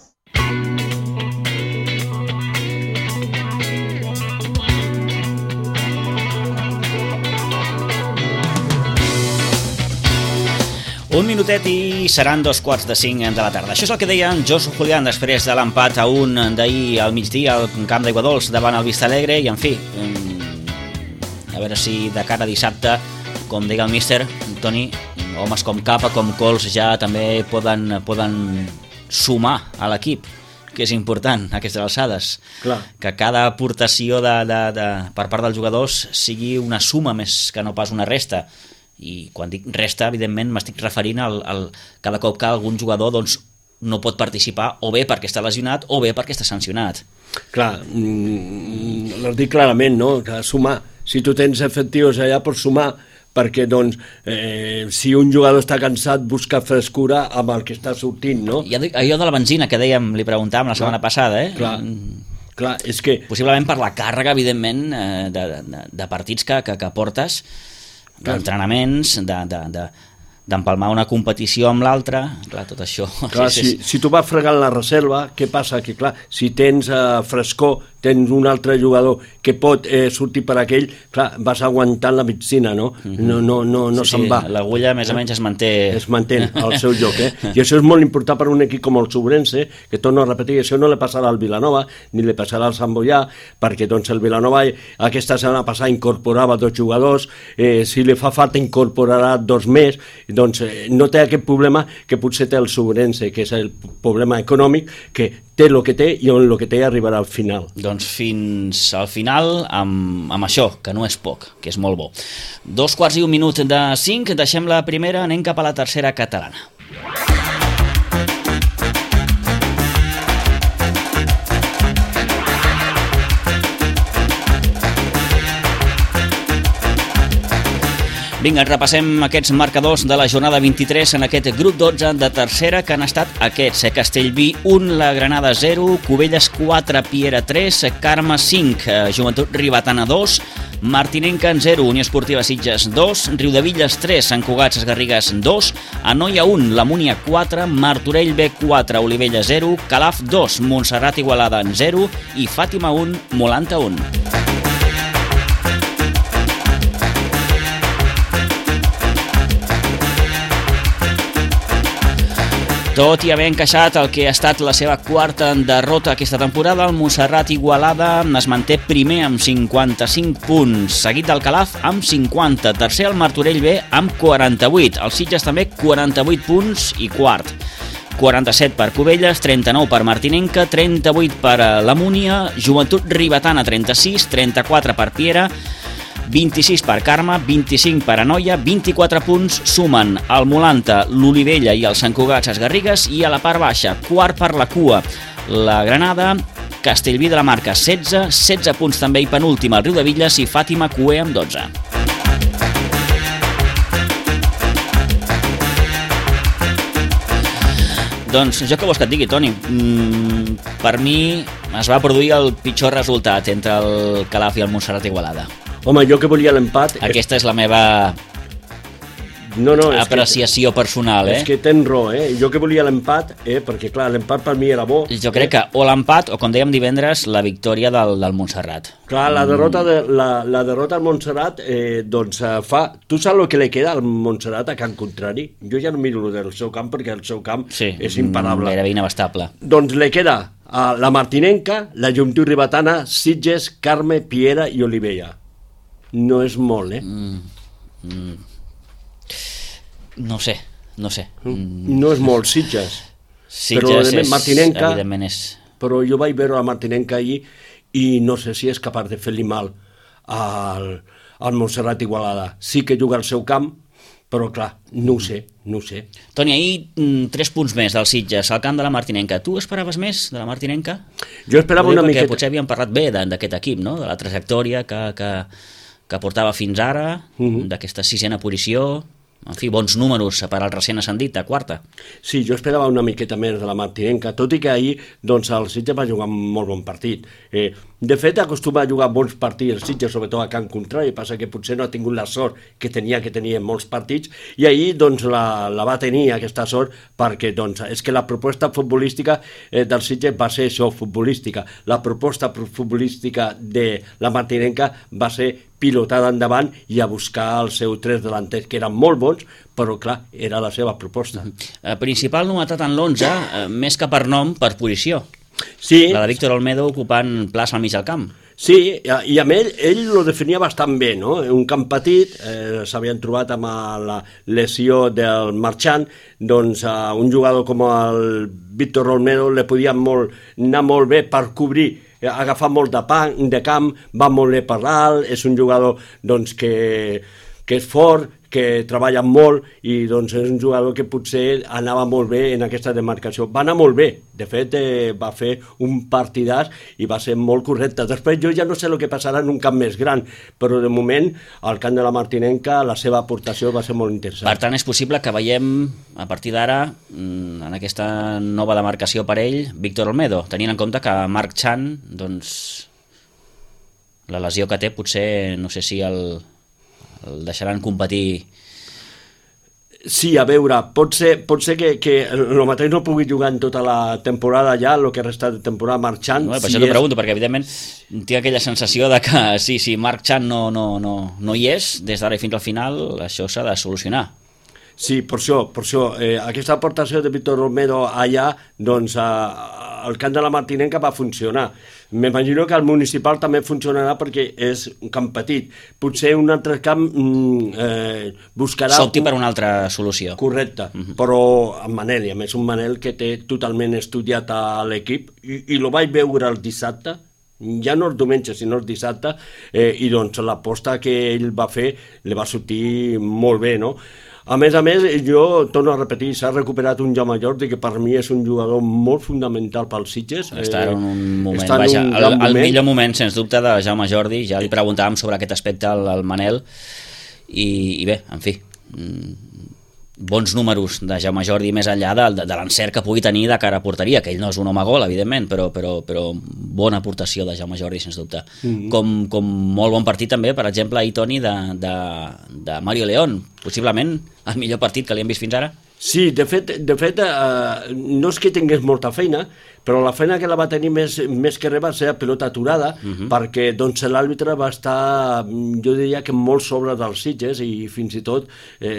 Un minutet i seran 4:45 de la tarda. Això és el que deia en Josu Julián després de l'empat a 1 d'ahir al migdia al camp d'Aiguadols davant el Vista Alegre, i en fi, a veure si de cara a dissabte, com deia el míster Toni, homes com Capa, com Cols ja també poden sumar a l'equip, que és important a aquestes alçades. Clar. Que cada aportació per part dels jugadors sigui una suma més que no pas una resta. I quan dic resta, evidentment m'estic referint al cada cop que algun jugador doncs, no pot participar, o bé perquè està lesionat o bé perquè està sancionat. Clar, l'has dit clarament, no? Que sumar, si tu tens efectius allà pots sumar, perquè doncs, si un jugador està cansat busca frescura amb el que està sortint, no? I allò de la benzina que dèiem, li preguntàvem la setmana passada, Clar, és que... Possiblement per la càrrega, evidentment, de partits que portes, d'entrenaments, d'empalmar una competició amb l'altra, clar, tot això... Clar, si tu vas fregant la reserva, què passa? Que clar, si tens frescor, tens un altre jugador que pot sortir per aquell, clar, vas aguantant la medicina, no? No se'n va. L'agulla més o menys es manté... Es manté al seu lloc, I això és molt important per un equip com el Sobrense, que torno a repetir, això no li passarà al Vilanova, ni li passarà al Sant Boià, perquè doncs el Vilanova aquesta setmana passada incorporava 2 jugadors, si li fa falta incorporarà 2 més, doncs no té aquest problema que potser té el Sobrense, que és el problema econòmic, que té el que té i el que té arribarà al final. Doncs fins al final amb això, que no és poc, que és molt bo. 2:15, deixem la primera, anem cap a la tercera catalana. Vinga, repassem aquests marcadors de la jornada 23 en aquest grup 12 de tercera, que han estat aquests: Castellví 1, la Granada 0, Cubelles 4, Piera 3, Carme 5, Joventut Ribetana 2, Martinenca 0, Unió Esportiva Sitges 2, Riudevilles 3, Sant Cugat Sesgarrigues 2, Anoia 1, la Múnia 4, Martorell B 4, Olivella 0, Calaf 2, Montserrat Igualada 0 i Fàtima 1, Molanta 1. Tot i haver encaixat el que ha estat la seva quarta derrota aquesta temporada, el Montserrat Igualada es manté primer amb 55 punts, seguit del Calaf amb 50, tercer el Martorell B amb 48, el Sitges també 48 punts i quart. 47 per Cubelles, 39 per Martinenca, 38 per la Múnia, Joventut Ribetana 36, 34 per Piera, 26 per Carme, 25 per Anoia, 24 punts sumen el Molanta, l'Olivella i el Sant Cugat Sesgarrigues, i a la part baixa, quart per la cua, la Granada, Castellví de la Marca 16, 16 punts també i penúltima el Riudevilles i Fàtima Cué amb 12. Doncs jo què vols que et digui, Toni? Per mi es va produir el pitjor resultat entre el Calaf i el Montserrat Igualada. Home, jo que volia l'empat... Aquesta és la meva apreciació personal, És que tens raó, Jo que volia l'empat, perquè clar, l'empat per mi era bo. Jo crec que o l'empat o, com dèiem divendres, la victòria del Montserrat. Clar, la derrota al Montserrat doncs fa... Tu saps el que li queda al Montserrat a Can Contrari? Jo ja no miro del seu camp perquè el seu camp és imparable. Gairebé inabastable. Doncs li queda a la Martinenca, la Joventut Ribetana, Sitges, Carme, Piera i Olivella. No és molt, No sé. No és molt, Sitges. Sitges però Martinenca, evidentment és... Però jo vaig veure la Martinenca ahir i no sé si és capaç de fer-li mal al Montserrat Igualada. Sí que juga al seu camp, però clar, no ho sé. Toni, ahir 3 punts més del Sitges al camp de la Martinenca. Tu esperaves més de la Martinenca? Jo esperava una miqueta. Perquè potser havíem parlat bé d'aquest equip, no? De la trajectòria que portava fins ara, d'aquesta 6a posició, en fi, bons números per al recent ascendit, a quarta. Sí, jo esperava una miqueta més de la Martinenca, tot i que ahir doncs, el Sitges va jugar un molt bon partit. De fet, acostuma a jugar bons partits el Sitges, sobretot a Can Contrari, passa que potser no ha tingut la sort que tenia molts partits, i ahir doncs, la va tenir, aquesta sort, perquè doncs, és que la proposta futbolística del Sitges va ser això, futbolística. La proposta futbolística de la Martinenca va ser pilotada endavant i a buscar els seus 3 delanters, que eren molt bons, però clar, era la seva proposta. Principal novetat en l'11, més que per nom, per posició. Sí. La de Víctor Olmedo ocupant plaça al mig del camp. Sí, i amb ell lo definia bastant bé, no? Un camp petit, s'havien trobat amb la lesió del Marchant, doncs un jugador com el Víctor Olmedo li podia anar molt bé per cobrir, agafar molt de camp, va molt bé per dalt, és un jugador doncs, que és fort, que treballa molt i doncs és un jugador que potser anava molt bé en aquesta demarcació. Va anar molt bé, de fet va fer un partidàs i va ser molt correcte. Després jo ja no sé el que passarà en un camp més gran, però de moment al camp de la Martinenca la seva aportació va ser molt interessant. Per tant, és possible que veiem a partir d'ara en aquesta nova demarcació per ell Víctor Olmedo, tenint en compte que Marc Chan, doncs la lesió que té potser no sé si el deixaran competir. Sí, a veure, pot ser que el mateix no pugui jugar en tota la temporada ja, el que resta de temporada marxant. Per això t'ho pregunto, perquè evidentment tinc aquella sensació de que si Marc Chan no hi és, des d'ara i fins al final, això s'ha de solucionar. Sí, per això. Aquesta aportació de Víctor Olmedo allà, doncs, el camp de la Martinenca va funcionar. m'imagino que el municipal també funcionarà perquè és un camp petit. Potser un altre camp buscarà... S'opti per una altra solució. Correcte, però en Manel, i a més un Manel que té totalment estudiat a l'equip, i lo vaig veure el dissabte, ja no el diumenge sinó el dissabte, i doncs l'aposta que ell va fer li va sortir molt bé, no? A més, jo torno a repetir, s'ha recuperat un Jaume Jordi que per mi és un jugador molt fundamental pels Sitges. Està en un moment, vaja, el millor moment, sens dubte, de Jaume Jordi. Ja li preguntàvem sobre aquest aspecte al Manel i bé, en fi, bons números de Jaume Jordi més enllà de l'encert que pugui tenir de cara a porteria, que ell no és un home gol, evidentment, però bona aportació de Jaume Jordi, sens dubte. Com molt bon partit també, per exemple, ahir, Toni, de Mario León, possiblement el millor partit que li hem vist fins ara. Sí, de fet no és que tingués molta feina, però la feina que la va tenir més que res va ser a pilota aturada, perquè doncs, l'àrbitre va estar, jo diria que molt sobre dels Sitges, i fins i tot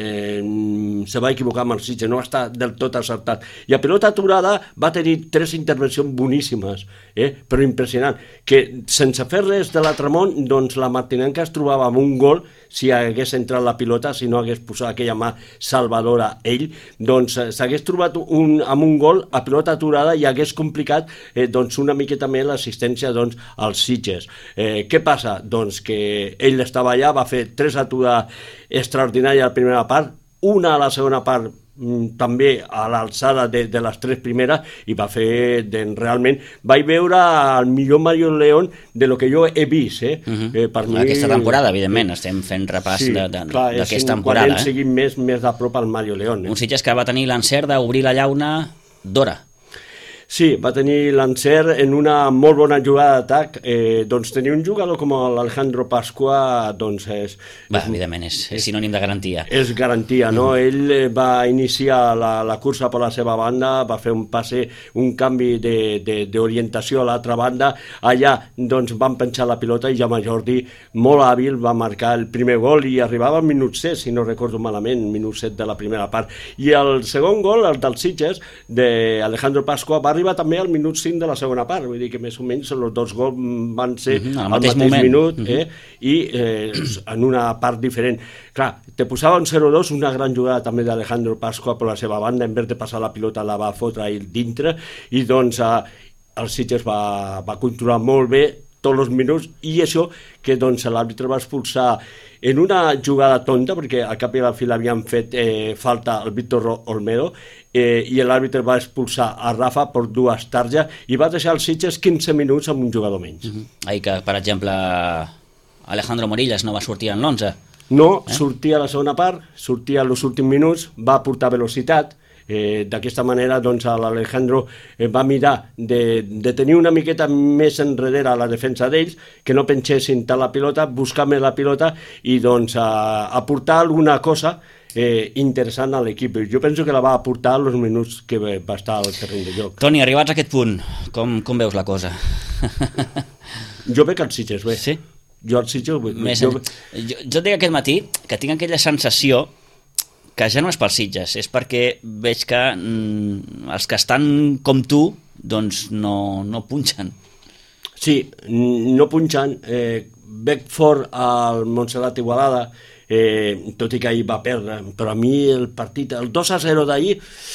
se va equivocar amb els Sitges, no va estar del tot acertat. I a pilota aturada va tenir 3 intervencions boníssimes, però impressionant, que sense fer res de l'altre món, doncs la Martinenca es trobava amb un gol si hagués entrat la pilota, si no hagués posat aquella mà salvadora ell, doncs s'hagués trobat amb un gol a pilota aturada i hagués complicat doncs una miqueta més l'assistència doncs, als Sitges. Què passa? Doncs que ell estava allà, va fer 3 atures extraordinàries a la primera part, una a la segona part també a l'alçada de les 3 primeres, i va fer realment, vaig veure el millor Mario León de lo que jo he vist per mi... Aquesta temporada, evidentment, estem fent repàs d'aquesta temporada. Hem seguit més de prop al Mario León. Un Sitges que va tenir l'encert d'obrir la llauna d'hora. Sí, va tenir l'encert en una molt bona jugada d'atac. Doncs tenir un jugador com l'Alejandro Pasqua, doncs evidentment, és sinònim de garantia. És garantia, no? Ell va iniciar la cursa per la seva banda, va fer un passe, un canvi d'orientació a l'altra banda. Allà, doncs, van penjar la pilota i Jaume Jordi, molt hàbil, va marcar el primer gol i arribava al minut 7, si no recordo malament, minut 7 de la primera part. I el segon gol, el dels Sitges, d'Alejandro Pasqua, va arriba també al minut 5 de la segona part, vull dir que més o menys els 2 gols van ser al mateix minut i en una part diferent. Clar, te posava un 0-2, una gran jugada també d'Alejandro Pasqua per la seva banda, en vez de passar la pilota la va fotre ahir dintre, i doncs el Sitges va controlar molt bé tots els minuts, i això que doncs l'àrbitre va expulsar en una jugada tonta, perquè al cap i a la fi l'havien fet falta al Víctor Olmedo, i l'àrbitre va expulsar a Rafa per 2 targes i va deixar els Sitges 15 minuts amb un jugador menys. Ahir que, per exemple, Alejandro Morillas no va sortir en l'11. No, sortia a la segona part, sortia als últims minuts, va aportar velocitat. D'aquesta manera doncs, l'Alejandro va mirar de tenir una miqueta més enrere a la defensa d'ells, que no pengessin tant la pilota, buscar més la pilota i doncs aportar alguna cosa interessant a l'equip. Jo penso que la va aportar els minuts que va estar al terreny de joc. Toni, arribats a aquest punt, com veus la cosa? Jo veig els Sitges bé. Sí? Jo els Sitges... Jo et dic aquest matí que tinc aquella sensació que ja no és pels Sitges, és perquè veig que els que estan com tu doncs no punxen. Sí, no punxen. Veig fort al Montserrat Igualada, tot i que ahir va perdre, però a mi el partit, el 2-0 d'ahir,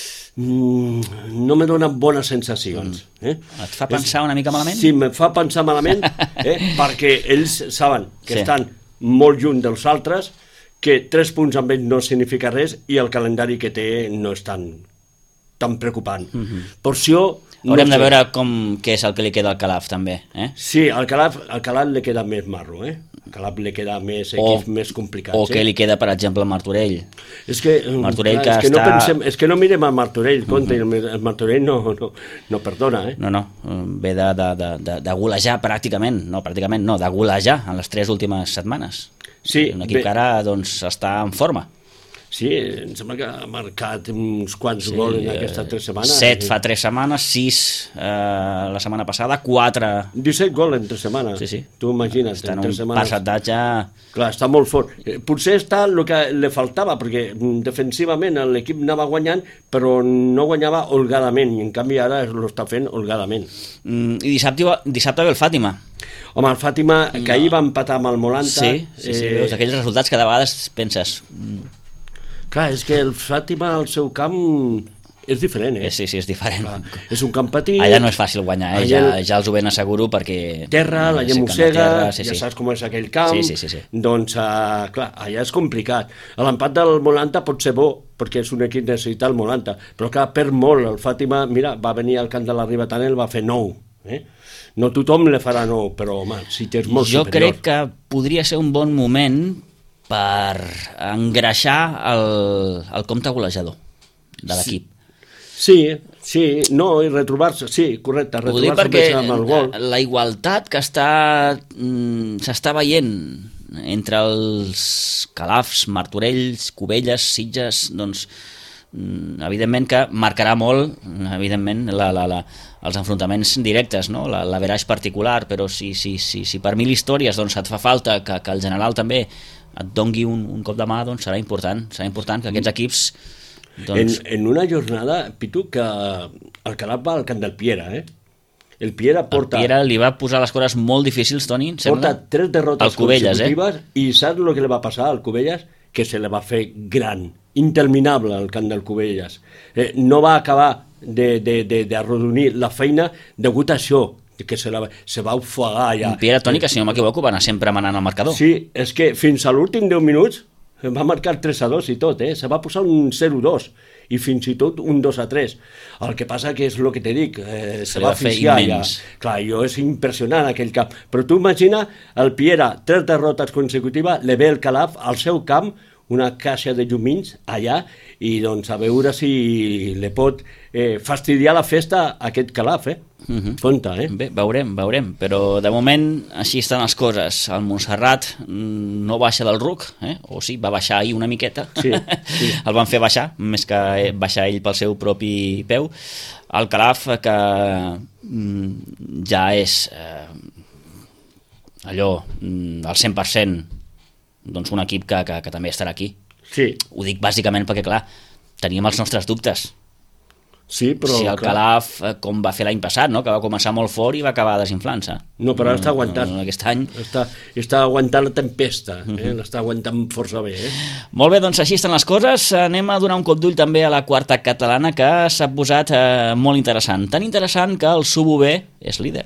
no me donen bones sensacions. Et fa pensar una mica malament? Sí, me fa pensar malament, perquè ells saben que estan molt lluny dels altres, que 3 punts amb ells no significa res i el calendari que té no és tan preocupant. Per això... Haurem de veure què és el que li queda al Calaf, també. Sí, al Calaf li queda més marro, Al Calaf li queda més equips més complicats. O què li queda, per exemple, a Martorell. És que no mirem a Martorell, compte, el Martorell no perdona, No, ve de golejar pràcticament, de golejar en les 3 últimes setmanes. Sí, un equip que ara doncs, està en forma. Sí, em sembla que ha marcat uns quants gols en aquestes 3 setmanes. 7 fa 3 setmanes, 6 la setmana passada, 4... 17 gols en 3 setmanes. Sí. Tu imagina't, està en en 3 un setmanes. percentatge... Clar, està molt fort. Potser està el que li faltava, perquè defensivament l'equip anava guanyant, però no guanyava holgadament, i en canvi ara l'està fent holgadament. I dissabte ve el Fàtima. Home, el Fàtima, que ahir va empatar amb el Molanta... Sí, veus aquells resultats que de vegades penses... Clar, és que el Fàtima al seu camp és diferent, Sí, és diferent. Clar, és un camp petit... Allà no és fàcil guanyar, ja els ho ben asseguro, perquè... Terra, la gent mossega, ja saps com és aquell camp... Sí. Doncs, clar, allà és complicat. L'empat del Molanta pot ser bo, perquè és un equip necessitat el Molanta, però clar, perd molt. El Fàtima, mira, va venir al camp de la Ribatanel, va fer 9, No tothom le farà 9, però, home, si tens molt superior. Jo crec que podria ser un bon moment per engreixar el compte golejador de l'equip. Sí, no, i retrobar-se, sí, correcte, retrobar-se amb el gol. La igualtat que s'està veient entre els Calafs, Martorells, Cubelles, Sitges, doncs evidentment que marcarà molt evidentment els enfrontaments directes, no? L'averaix particular, però si per 1000 històries doncs, et fa falta que el general també et dongui un cop de mà, doncs serà important que aquests equips doncs... en una jornada, Pitu, que el Calaf va al camp del Piera, El Piera li va posar les coses molt difícils, Toni, em sembla. Porta 3 derrotes consecutives, i saps el que li va passar al Cubelles? Que se li va fer gran, interminable al camp del Cubelles. No va acabar d'arrodonir la feina degut a això, que se va ofegar allà. Piera, Toni, que si no m'equivoco va anar sempre manant al marcador. Sí, és que fins a l'últim 10 minuts va marcar 3-2 i tot, se va posar un 0-2 i fins i tot un 2-3. El que passa que és el que te dic, se va asfixiar ja. Clar, és impressionant aquell camp. Però tu imagina el Piera, 3 derrotes consecutives, le ve el Calaf al seu camp, una caixa de llumins allà, i doncs a veure si li pot fastidiar la festa a aquest Calaf, Compte, Bé, veurem, però de moment així estan les coses. El Montserrat no baixa del RUC, o sí, va baixar ahir una miqueta, sí. El van fer baixar, més que baixar ell pel seu propi peu. El Calaf, que ja és allò, al 100%, doncs un equip que també estarà aquí. Sí. Ho dic bàsicament perquè, clar, teníem els nostres dubtes. Sí, però... Si el Calaf, com va fer l'any passat, no? Que va començar molt fort i va acabar desinflant-se. No, però ara està aguantant. Aquest any... Està aguantant la tempesta, l'està aguantant força bé. Molt bé, doncs així estan les coses. Anem a donar un cop d'ull també a la quarta catalana, que s'ha posat molt interessant. Tan interessant que el Sub-UB és líder.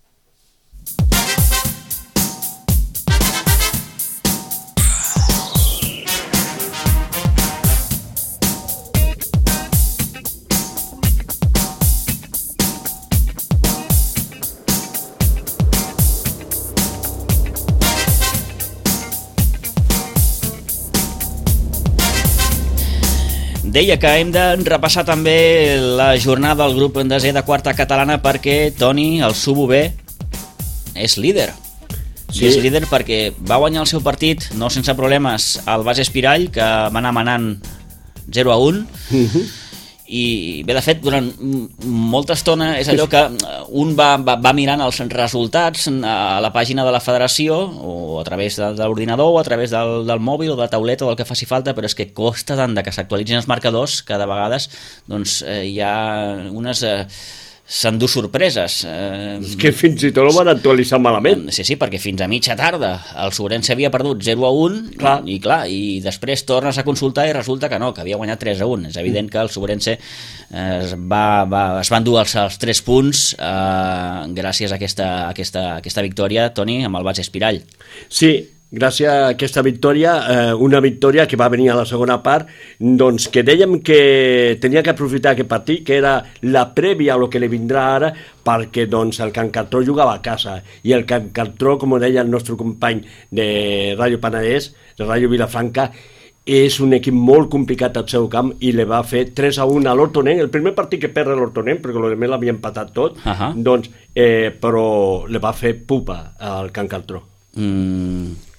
Deia que hem de repassar també la jornada del grup desè de quarta catalana perquè, Toni, el Sub-UB és líder. Sí. És líder perquè va guanyar el seu partit, no sense problemes, al Base Espirall, que va anar manant 0-1. I bé, de fet, durant molta estona és allò que un va mirant els resultats a la pàgina de la federació, o a través de l'ordinador, o a través del mòbil o de la tauleta o del que faci falta, però és que costa tant que s'actualitzin els marcadors que de vegades doncs, hi ha unes... s'endú sorpreses. És que fins i tot ho van actualitzar malament. Sí, perquè fins a mitja tarda el Sobrense havia perdut 0-1 i després tornes a consultar i resulta que no, que havia guanyat 3-1. És evident que el Sobrense es va endur els 3 punts gràcies a aquesta victòria, Toni, amb el Base Espirall. Sí, gràcies a aquesta victòria, una victòria que va venir a la segona part, doncs que dèiem que tenia que aprofitar aquest partit, que era la prèvia a lo que li vindrà ara, perquè doncs, el Can Cartró jugava a casa, i el Can Cartró, com deia el nostre company de Ràdio Penedès, de Ràdio Vilafranca, és un equip molt complicat al seu camp i li va fer 3-1 a l'Hortonenc, el primer partit que perd l'Hortonenc, perquè el més l'havia empatat tot, doncs, però li va fer pupa al Can Cartró.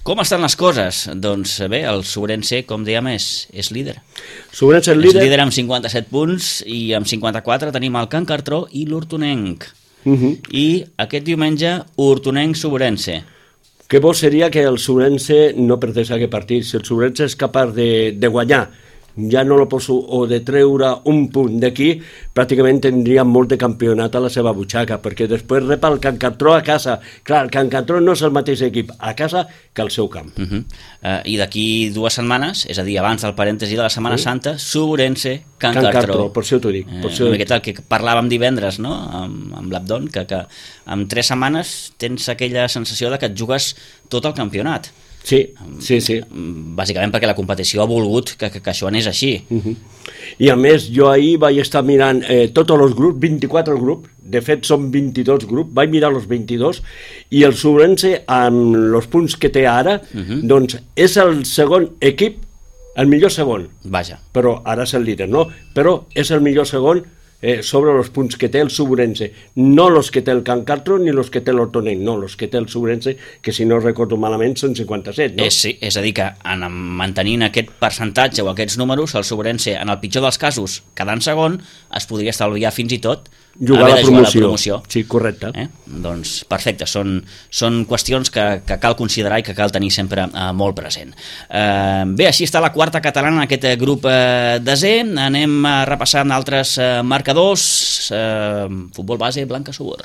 Com estan les coses? Doncs bé, el Sobrense, com dèiem, és líder. Sobrense és És líder. líder amb 57 punts i amb 54 tenim el Can Cartró i l'Hortonenc. I aquest diumenge, Hortonenc-Sobrense. Que bo seria que el Sobrense no perdés aquest partit. Si el Sobrense és capaç de guanyar, ja no lo poso, o de treure un punt d'aquí, pràcticament tindria molt de campionat a la seva butxaca, perquè després rep el Can Cartró a casa. Clar, el Can Cartró no és el mateix equip a casa que al seu camp. I d'aquí 2 setmanes, és a dir, abans del parèntesi de la Setmana Santa, Sobrense, Can Cartró. Per això t'ho dic. Una miqueta el que parlàvem divendres, no?, amb l'Abdon, que en 3 setmanes tens aquella sensació de que et jugues tot el campionat. Sí. Bàsicament perquè la competició ha volgut que això anés així. I a més, jo ahir vaig estar mirant tots els grups, 24 grups, de fet són 22 grups, vaig mirar els 22, i el Sobrense, amb els punts que té ara, doncs és el segon equip, el millor segon. Vaja. Però ara és el líder, no? Però és el millor segon sobre els punts que té el Sobrense, no els que té el Can Cartró ni els que té l'Hortonenc, no, els que té el Sobrense, que si no recordo malament són 57, no? Sí, és a dir que mantenint aquest percentatge o aquests números, el Sobrense, en el pitjor dels casos, quedant segon, es podria estalviar fins i tot jugar la promoció. Sí, correcte. Doncs perfecte, són qüestions que cal considerar i que cal tenir sempre molt present. Bé, així està la quarta catalana en aquest grup desè. Anem repassant altres marcadors. Futbol base, Blanca Subur.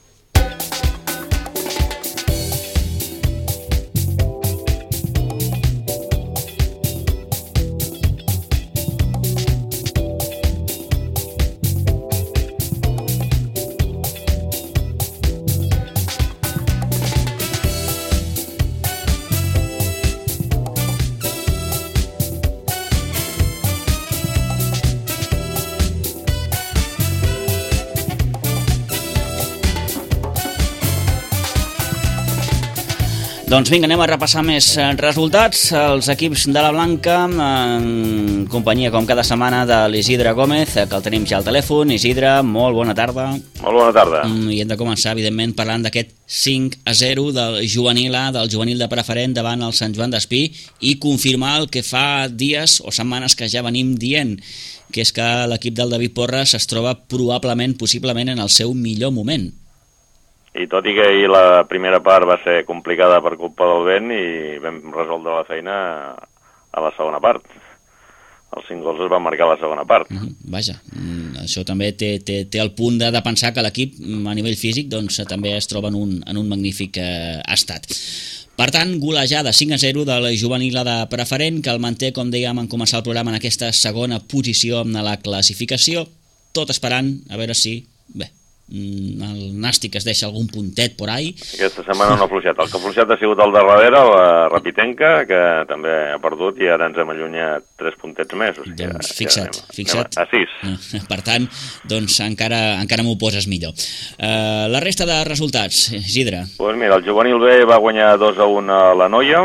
Doncs vinga, anem a repassar més resultats. Els equips de la Blanca, en companyia, com cada setmana, de l'Isidre Gómez, que el tenim ja al telèfon. Isidre, molt bona tarda. Molt bona tarda. I hem de començar, evidentment, parlant d'aquest 5-0 del juvenil A, del juvenil de preferent davant el Sant Joan d'Espí, i confirmar el que fa dies o setmanes que ja venim dient, que és que l'equip del David Porres es troba probablement, possiblement, en el seu millor moment. I tot i que ahir la primera part va ser complicada per culpa del vent i vam resoldre la feina a la segona part. Els 5 gols es van marcar a la segona part. Vaja, això també té el punt de pensar que l'equip a nivell físic doncs, també es troba en un magnífic estat. Per tant, golejada 5-0 del juvenil de preferent, que el manté, com dèiem en començar el programa, en aquesta segona posició en la classificació, tot esperant a veure si... Bé, el Nàstic es deixa algun puntet por ahí. Aquesta setmana no ha fluixat. El que ha fluixat ha sigut el de darrere, la Rapitenca, que també ha perdut i ara ens hem allunyat 3 puntets més. O sigui, doncs fixa't. A 6. Per tant, doncs encara m'ho poses millor. La resta de resultats, Isidre. Doncs mira, el juvenil B va guanyar 2-1 a la Noia,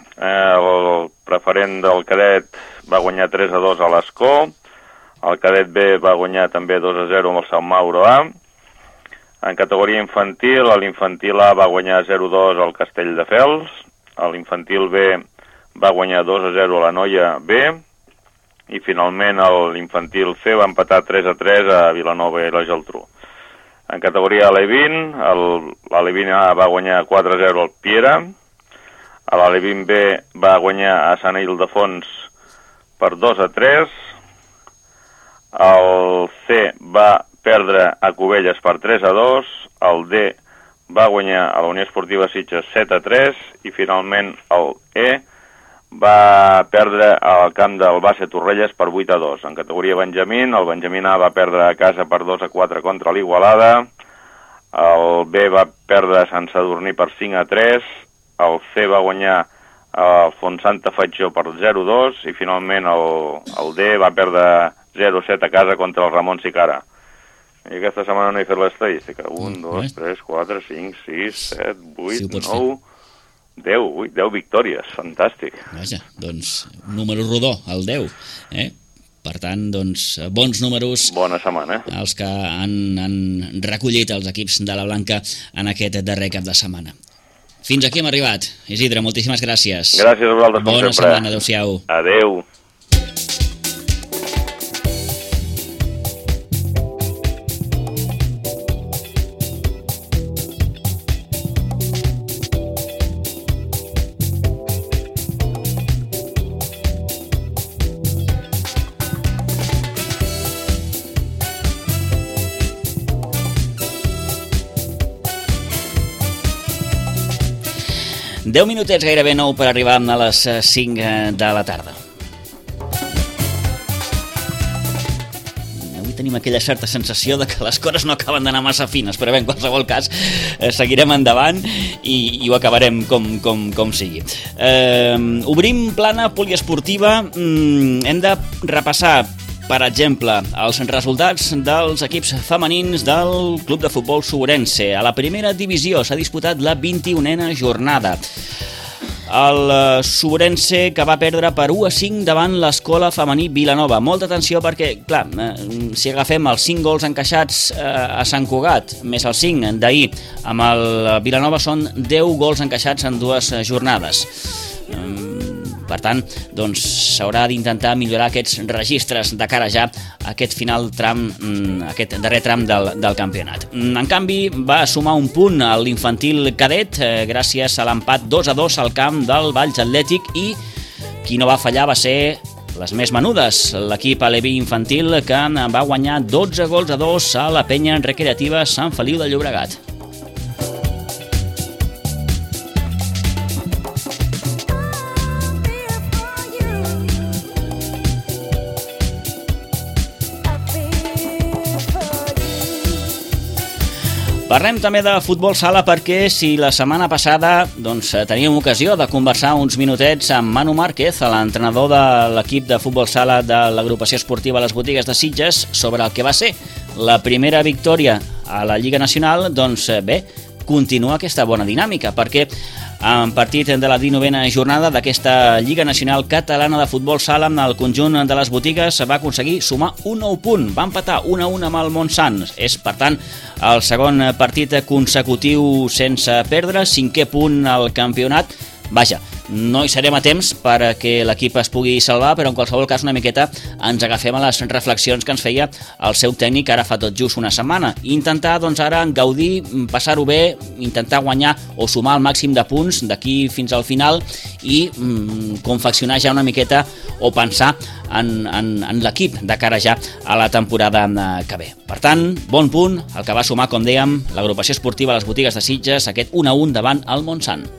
el preferent del cadet va guanyar 3-2 a l'Escó, el cadet B va guanyar també 2-0 amb el Sant Mauro A. En categoria infantil, l'infantil A va guanyar 0-2 al Castelldefels, l'infantil B va guanyar 2-0 a la Noia B, i finalment l'infantil C va empatar 3-3 a Vilanova i la Geltrú. En categoria Alevín, l'Alevín A va guanyar 4-0 al Piera, l'Alevín B va guanyar a Sant Ildefons per 2-3, el C va perdre a Cubelles per 3-2, el D va guanyar a la Unió Esportiva Sitges 7-3 i finalment el E va perdre al camp del Base Torrelles per 8-2. En categoria Benjamín, el Benjamín A va perdre a casa per 2-4 contra l'Igualada, el B va perdre a Sant Sadurní per 5-3, el C va guanyar a Fontsanta Fatjó per 0-2 i finalment el D va perdre 0-7 a casa contra el Ramon Sicara. I aquesta setmana no he fet l'estadística. 1, 2, 3, 4, 5, 6, 7, 8, 9, 10 victòries. Fantàstic. Vaja, doncs, número rodó, el 10. Per tant, doncs, bons números. Bona setmana. Els que han recollit els equips de la Blanca en aquest darrer cap de setmana. Fins aquí hem arribat. Isidre, moltíssimes gràcies. Gràcies a vosaltres, com Bona sempre. setmana, adeu-siau. Adeu. Deu minutets, gairebé 9 per arribar a les 5 de la tarda. Avui tenim aquella certa sensació de que les coses no acaben d'anar massa fines, però bé, en qualsevol cas seguirem endavant i ho acabarem com sigui. Obrim plana poliesportiva. Hem de repassar, per exemple, els resultats dels equips femenins del Club de Futbol Ourense. A la primera divisió s'ha disputat la 21a jornada. El Ourense, que va perdre per 1-5 davant l'Escola Femení Vilanova. Molta atenció perquè, clar, si agafem els 5 gols encaixats a Sant Cugat, més els 5 d'ahir amb el Vilanova, són 10 gols encaixats en 2 jornades. Per tant, doncs, s'haurà d'intentar millorar aquests registres de cara ja a aquest final tram, aquest darrer tram del campionat. En canvi, va sumar un punt a l'infantil cadet gràcies a l'empat 2-2 al camp del Valls Atlètic, i qui no va fallar va ser les més menudes, l'equip aleví infantil, que va guanyar 12-2 a la penya recreativa Sant Feliu de Llobregat. Parlem també de futbol sala perquè si la setmana passada teníem ocasió de conversar uns minutets amb Manu Márquez, l'entrenador de l'equip de futbol sala de l'agrupació esportiva Les Botigues de Sitges, sobre el que va ser la primera victòria a la Lliga Nacional, doncs bé, continua aquesta bona dinàmica, perquè en partit de la 19a jornada d'aquesta Lliga Nacional Catalana de Futbol Sala, el conjunt de Les Botigues va aconseguir sumar un nou punt. Va empatar 1-1 amb el Montsant. És, per tant, el segon partit consecutiu sense perdre, 5è punt al campionat. Vaja, no hi serem a temps perquè l'equip es pugui salvar, però en qualsevol cas una miqueta ens agafem a les reflexions que ens feia el seu tècnic ara fa tot just una setmana. Intentar ara gaudir, passar-ho bé, intentar guanyar o sumar el màxim de punts d'aquí fins al final i confeccionar ja una miqueta o pensar en l'equip de cara ja a la temporada que ve. Per tant, bon punt, el que va sumar, com dèiem, l'agrupació esportiva Les Botigues de Sitges, aquest 1-1 davant el Montsant.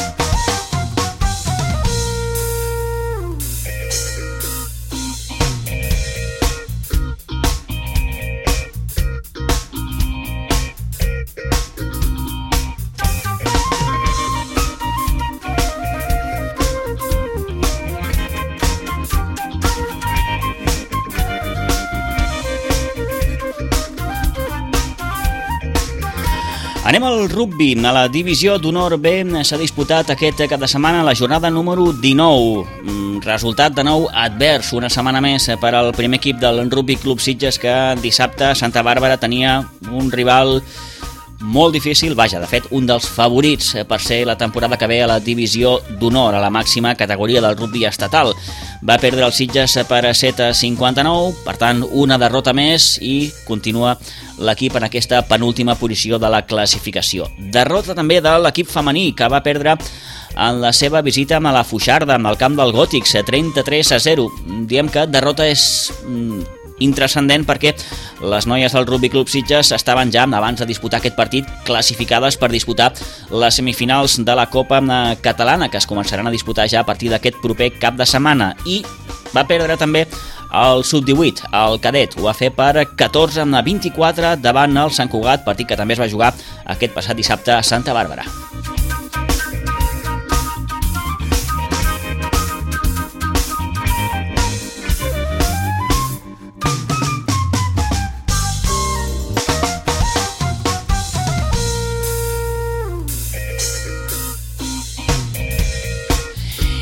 Anem al rugby. A la divisió d'honor B s'ha disputat aquest cap de setmana la jornada número 19. Resultat de nou advers, una setmana més per al primer equip del Rugby Club Sitges, que dissabte a Santa Bàrbara tenia un rival molt difícil, vaja, de fet, un dels favorits per ser la temporada que ve a la divisió d'honor, a la màxima categoria del rugby estatal. Va perdre el Sitges per 7-59, per tant, una derrota més i continua l'equip en aquesta penúltima posició de la classificació. Derrota també de l'equip femení, que va perdre en la seva visita a la Foixarda, amb el camp del Gòtics, 33-0. Diem que derrota és intrascendent perquè les noies del Rugby Club Sitges estaven ja, abans de disputar aquest partit, classificades per disputar les semifinals de la Copa Catalana, que es començaran a disputar ja a partir d'aquest proper cap de setmana. I va perdre també el Sub-18, el cadet. Ho va fer per 14-24 davant el Sant Cugat, partit que també es va jugar aquest passat dissabte a Santa Bàrbara.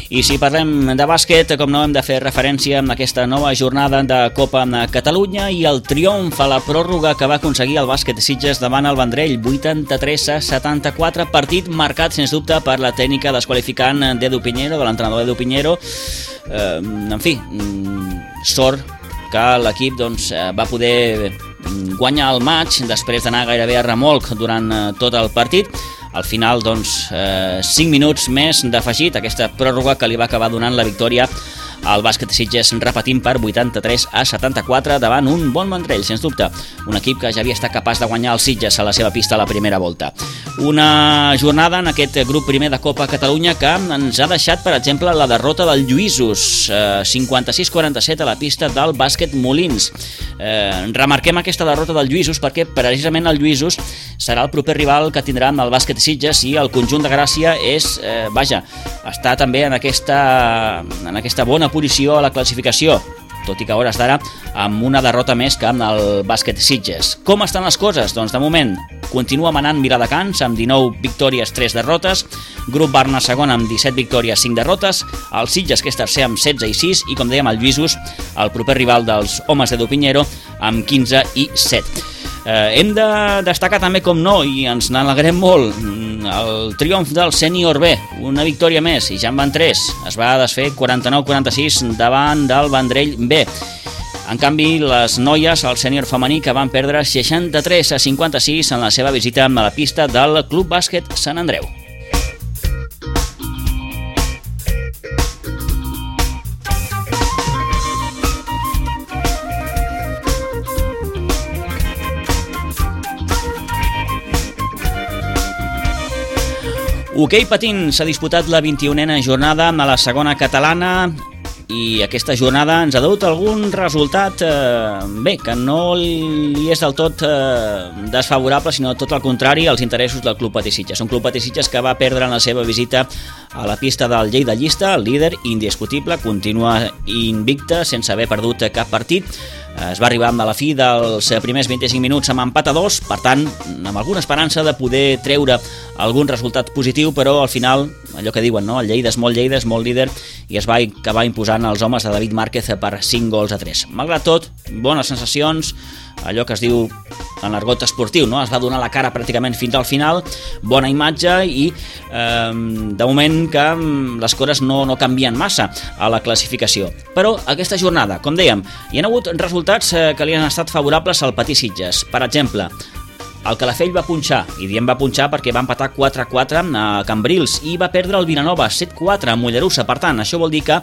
I si parlem de bàsquet, com no, hem de fer referència a aquesta nova jornada de Copa Catalunya i el triomf a la pròrroga que va aconseguir el bàsquet Sitges davant el Vendrell, 83-74, partit marcat, sens dubte, per la tècnica desqualificant d'Edu Piñero, de l'entrenador Edu Piñero. En fi, sort que l'equip va poder guanyar el match després d'anar gairebé a remolc durant tot el partit. Al final, 5 minuts més d'afegit, aquesta pròrroga que li va acabar donant la victòria al bàsquet Sitges, repetint per 83-74 davant un bon Vendrell, sens dubte. Un equip que ja havia estat capaç de guanyar el Sitges a la seva pista a la primera volta. Una jornada en aquest grup primer de Copa Catalunya que ens ha deixat, per exemple, la derrota del Lluïsos, 56-47 a la pista del bàsquet Molins. Remarquem aquesta derrota del Lluïsos perquè precisament el Lluïsos serà el proper rival que tindrà amb el bàsquet Sitges i el conjunt de Gràcia està també en aquesta bona posició a la classificació, tot i que a hores d'ara amb una derrota més que amb el bàsquet Sitges. Com estan les coses? Doncs de moment continua manant Viladecans amb 19 victòries, 3 derrotes, Grup Barna segon amb 17 victòries, 5 derrotes, el Sitges, que és tercer, amb 16 i 6, i com dèiem el Lluïsos, el proper rival dels homes d'Edu Piñero, amb 15 i 7. Hem de destacar també, com no, i ens n'alegrem molt, el triomf del sènior B, una victòria més, i ja en van 3, es va desfer 49-46 davant del Vendrell B. En canvi, les noies, el sènior femení, que van perdre 63-56 en la seva visita a la pista del Club Bàsquet Sant Andreu. Hoquei patins s'ha disputat la 21a jornada a la segona catalana i aquesta jornada ens ha dut algun resultat que no li és del tot desfavorable, sinó tot el contrari als interessos del Club Patí Sitges. Un Club Patí Sitges que va perdre en la seva visita a la pista del Lleida Llista, el líder indiscutible, continua invicta sense haver perdut cap partit. Es va arribar a la fi dels primers 25 minuts amb empat a 2, per tant, amb alguna esperança de poder treure algun resultat positiu, però al final, allò que diuen, no? El Lleida és molt líder, i es va acabar imposant els homes de David Márquez per 5-3. Malgrat tot, bones sensacions, allò que es diu en l'argot esportiu, no? Es va donar la cara pràcticament fins al final, bona imatge i de moment que les coses no canvien massa a la classificació. Però aquesta jornada, com dèiem, hi ha hagut resultats que li han estat favorables al Patí Sitges. Per exemple, el Calafell va punxar, i diem va punxar perquè va empatar 4-4 a Cambrils i va perdre el Vilanova 7-4 a Mollerussa. Per tant, això vol dir que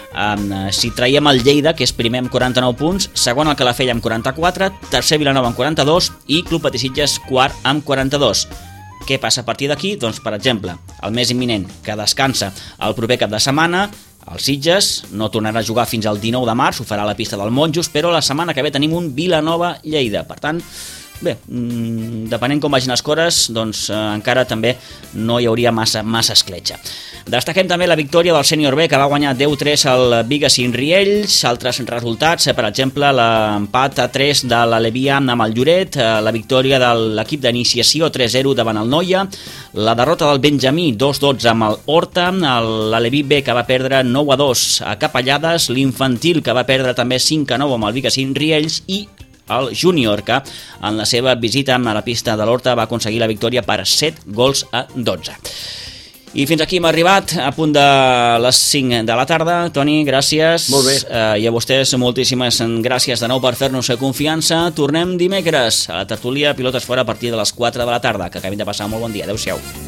si traiem el Lleida, que és primer amb 49 punts, segon el Calafell amb 44, tercer Vilanova amb 42 i Club Patí Sitges quart amb 42. Què passa a partir d'aquí? Doncs, per exemple, el més imminent, que descansa el proper cap de setmana, el Sitges no tornarà a jugar fins al 19 de març, ho farà a la pista del Monjos, però la setmana que ve tenim un Vilanova-Lleida. Per tant, bé, depenent com vagin les coses, doncs encara també no hi hauria massa escletxa. Destaquem també la victòria del sènior B, que va guanyar 10-3 al Bigues Riells. Altres resultats, per exemple, l'empat a 3 de l'Alevia amb el Lloret, la victòria de l'equip d'iniciació 3-0 davant el Noia, la derrota del Benjamí 2-12 amb el Horta, l'Aleví B, que va perdre 9-2 a Capellades, l'Infantil, que va perdre també 5-9 amb el Bigues Riells, i el Júnior, que en la seva visita a la pista de l'Horta va aconseguir la victòria per 7-12. I fins aquí hem arribat, a punt de les 5 de la tarda. Toni, gràcies. Molt bé. I a vostès moltíssimes gràcies de nou per fer-nos confiança. Tornem dimecres a la tertúlia Pilotes Fora a partir de les 4 de la tarda. Que acabin de passar molt bon dia. Adéu-siau.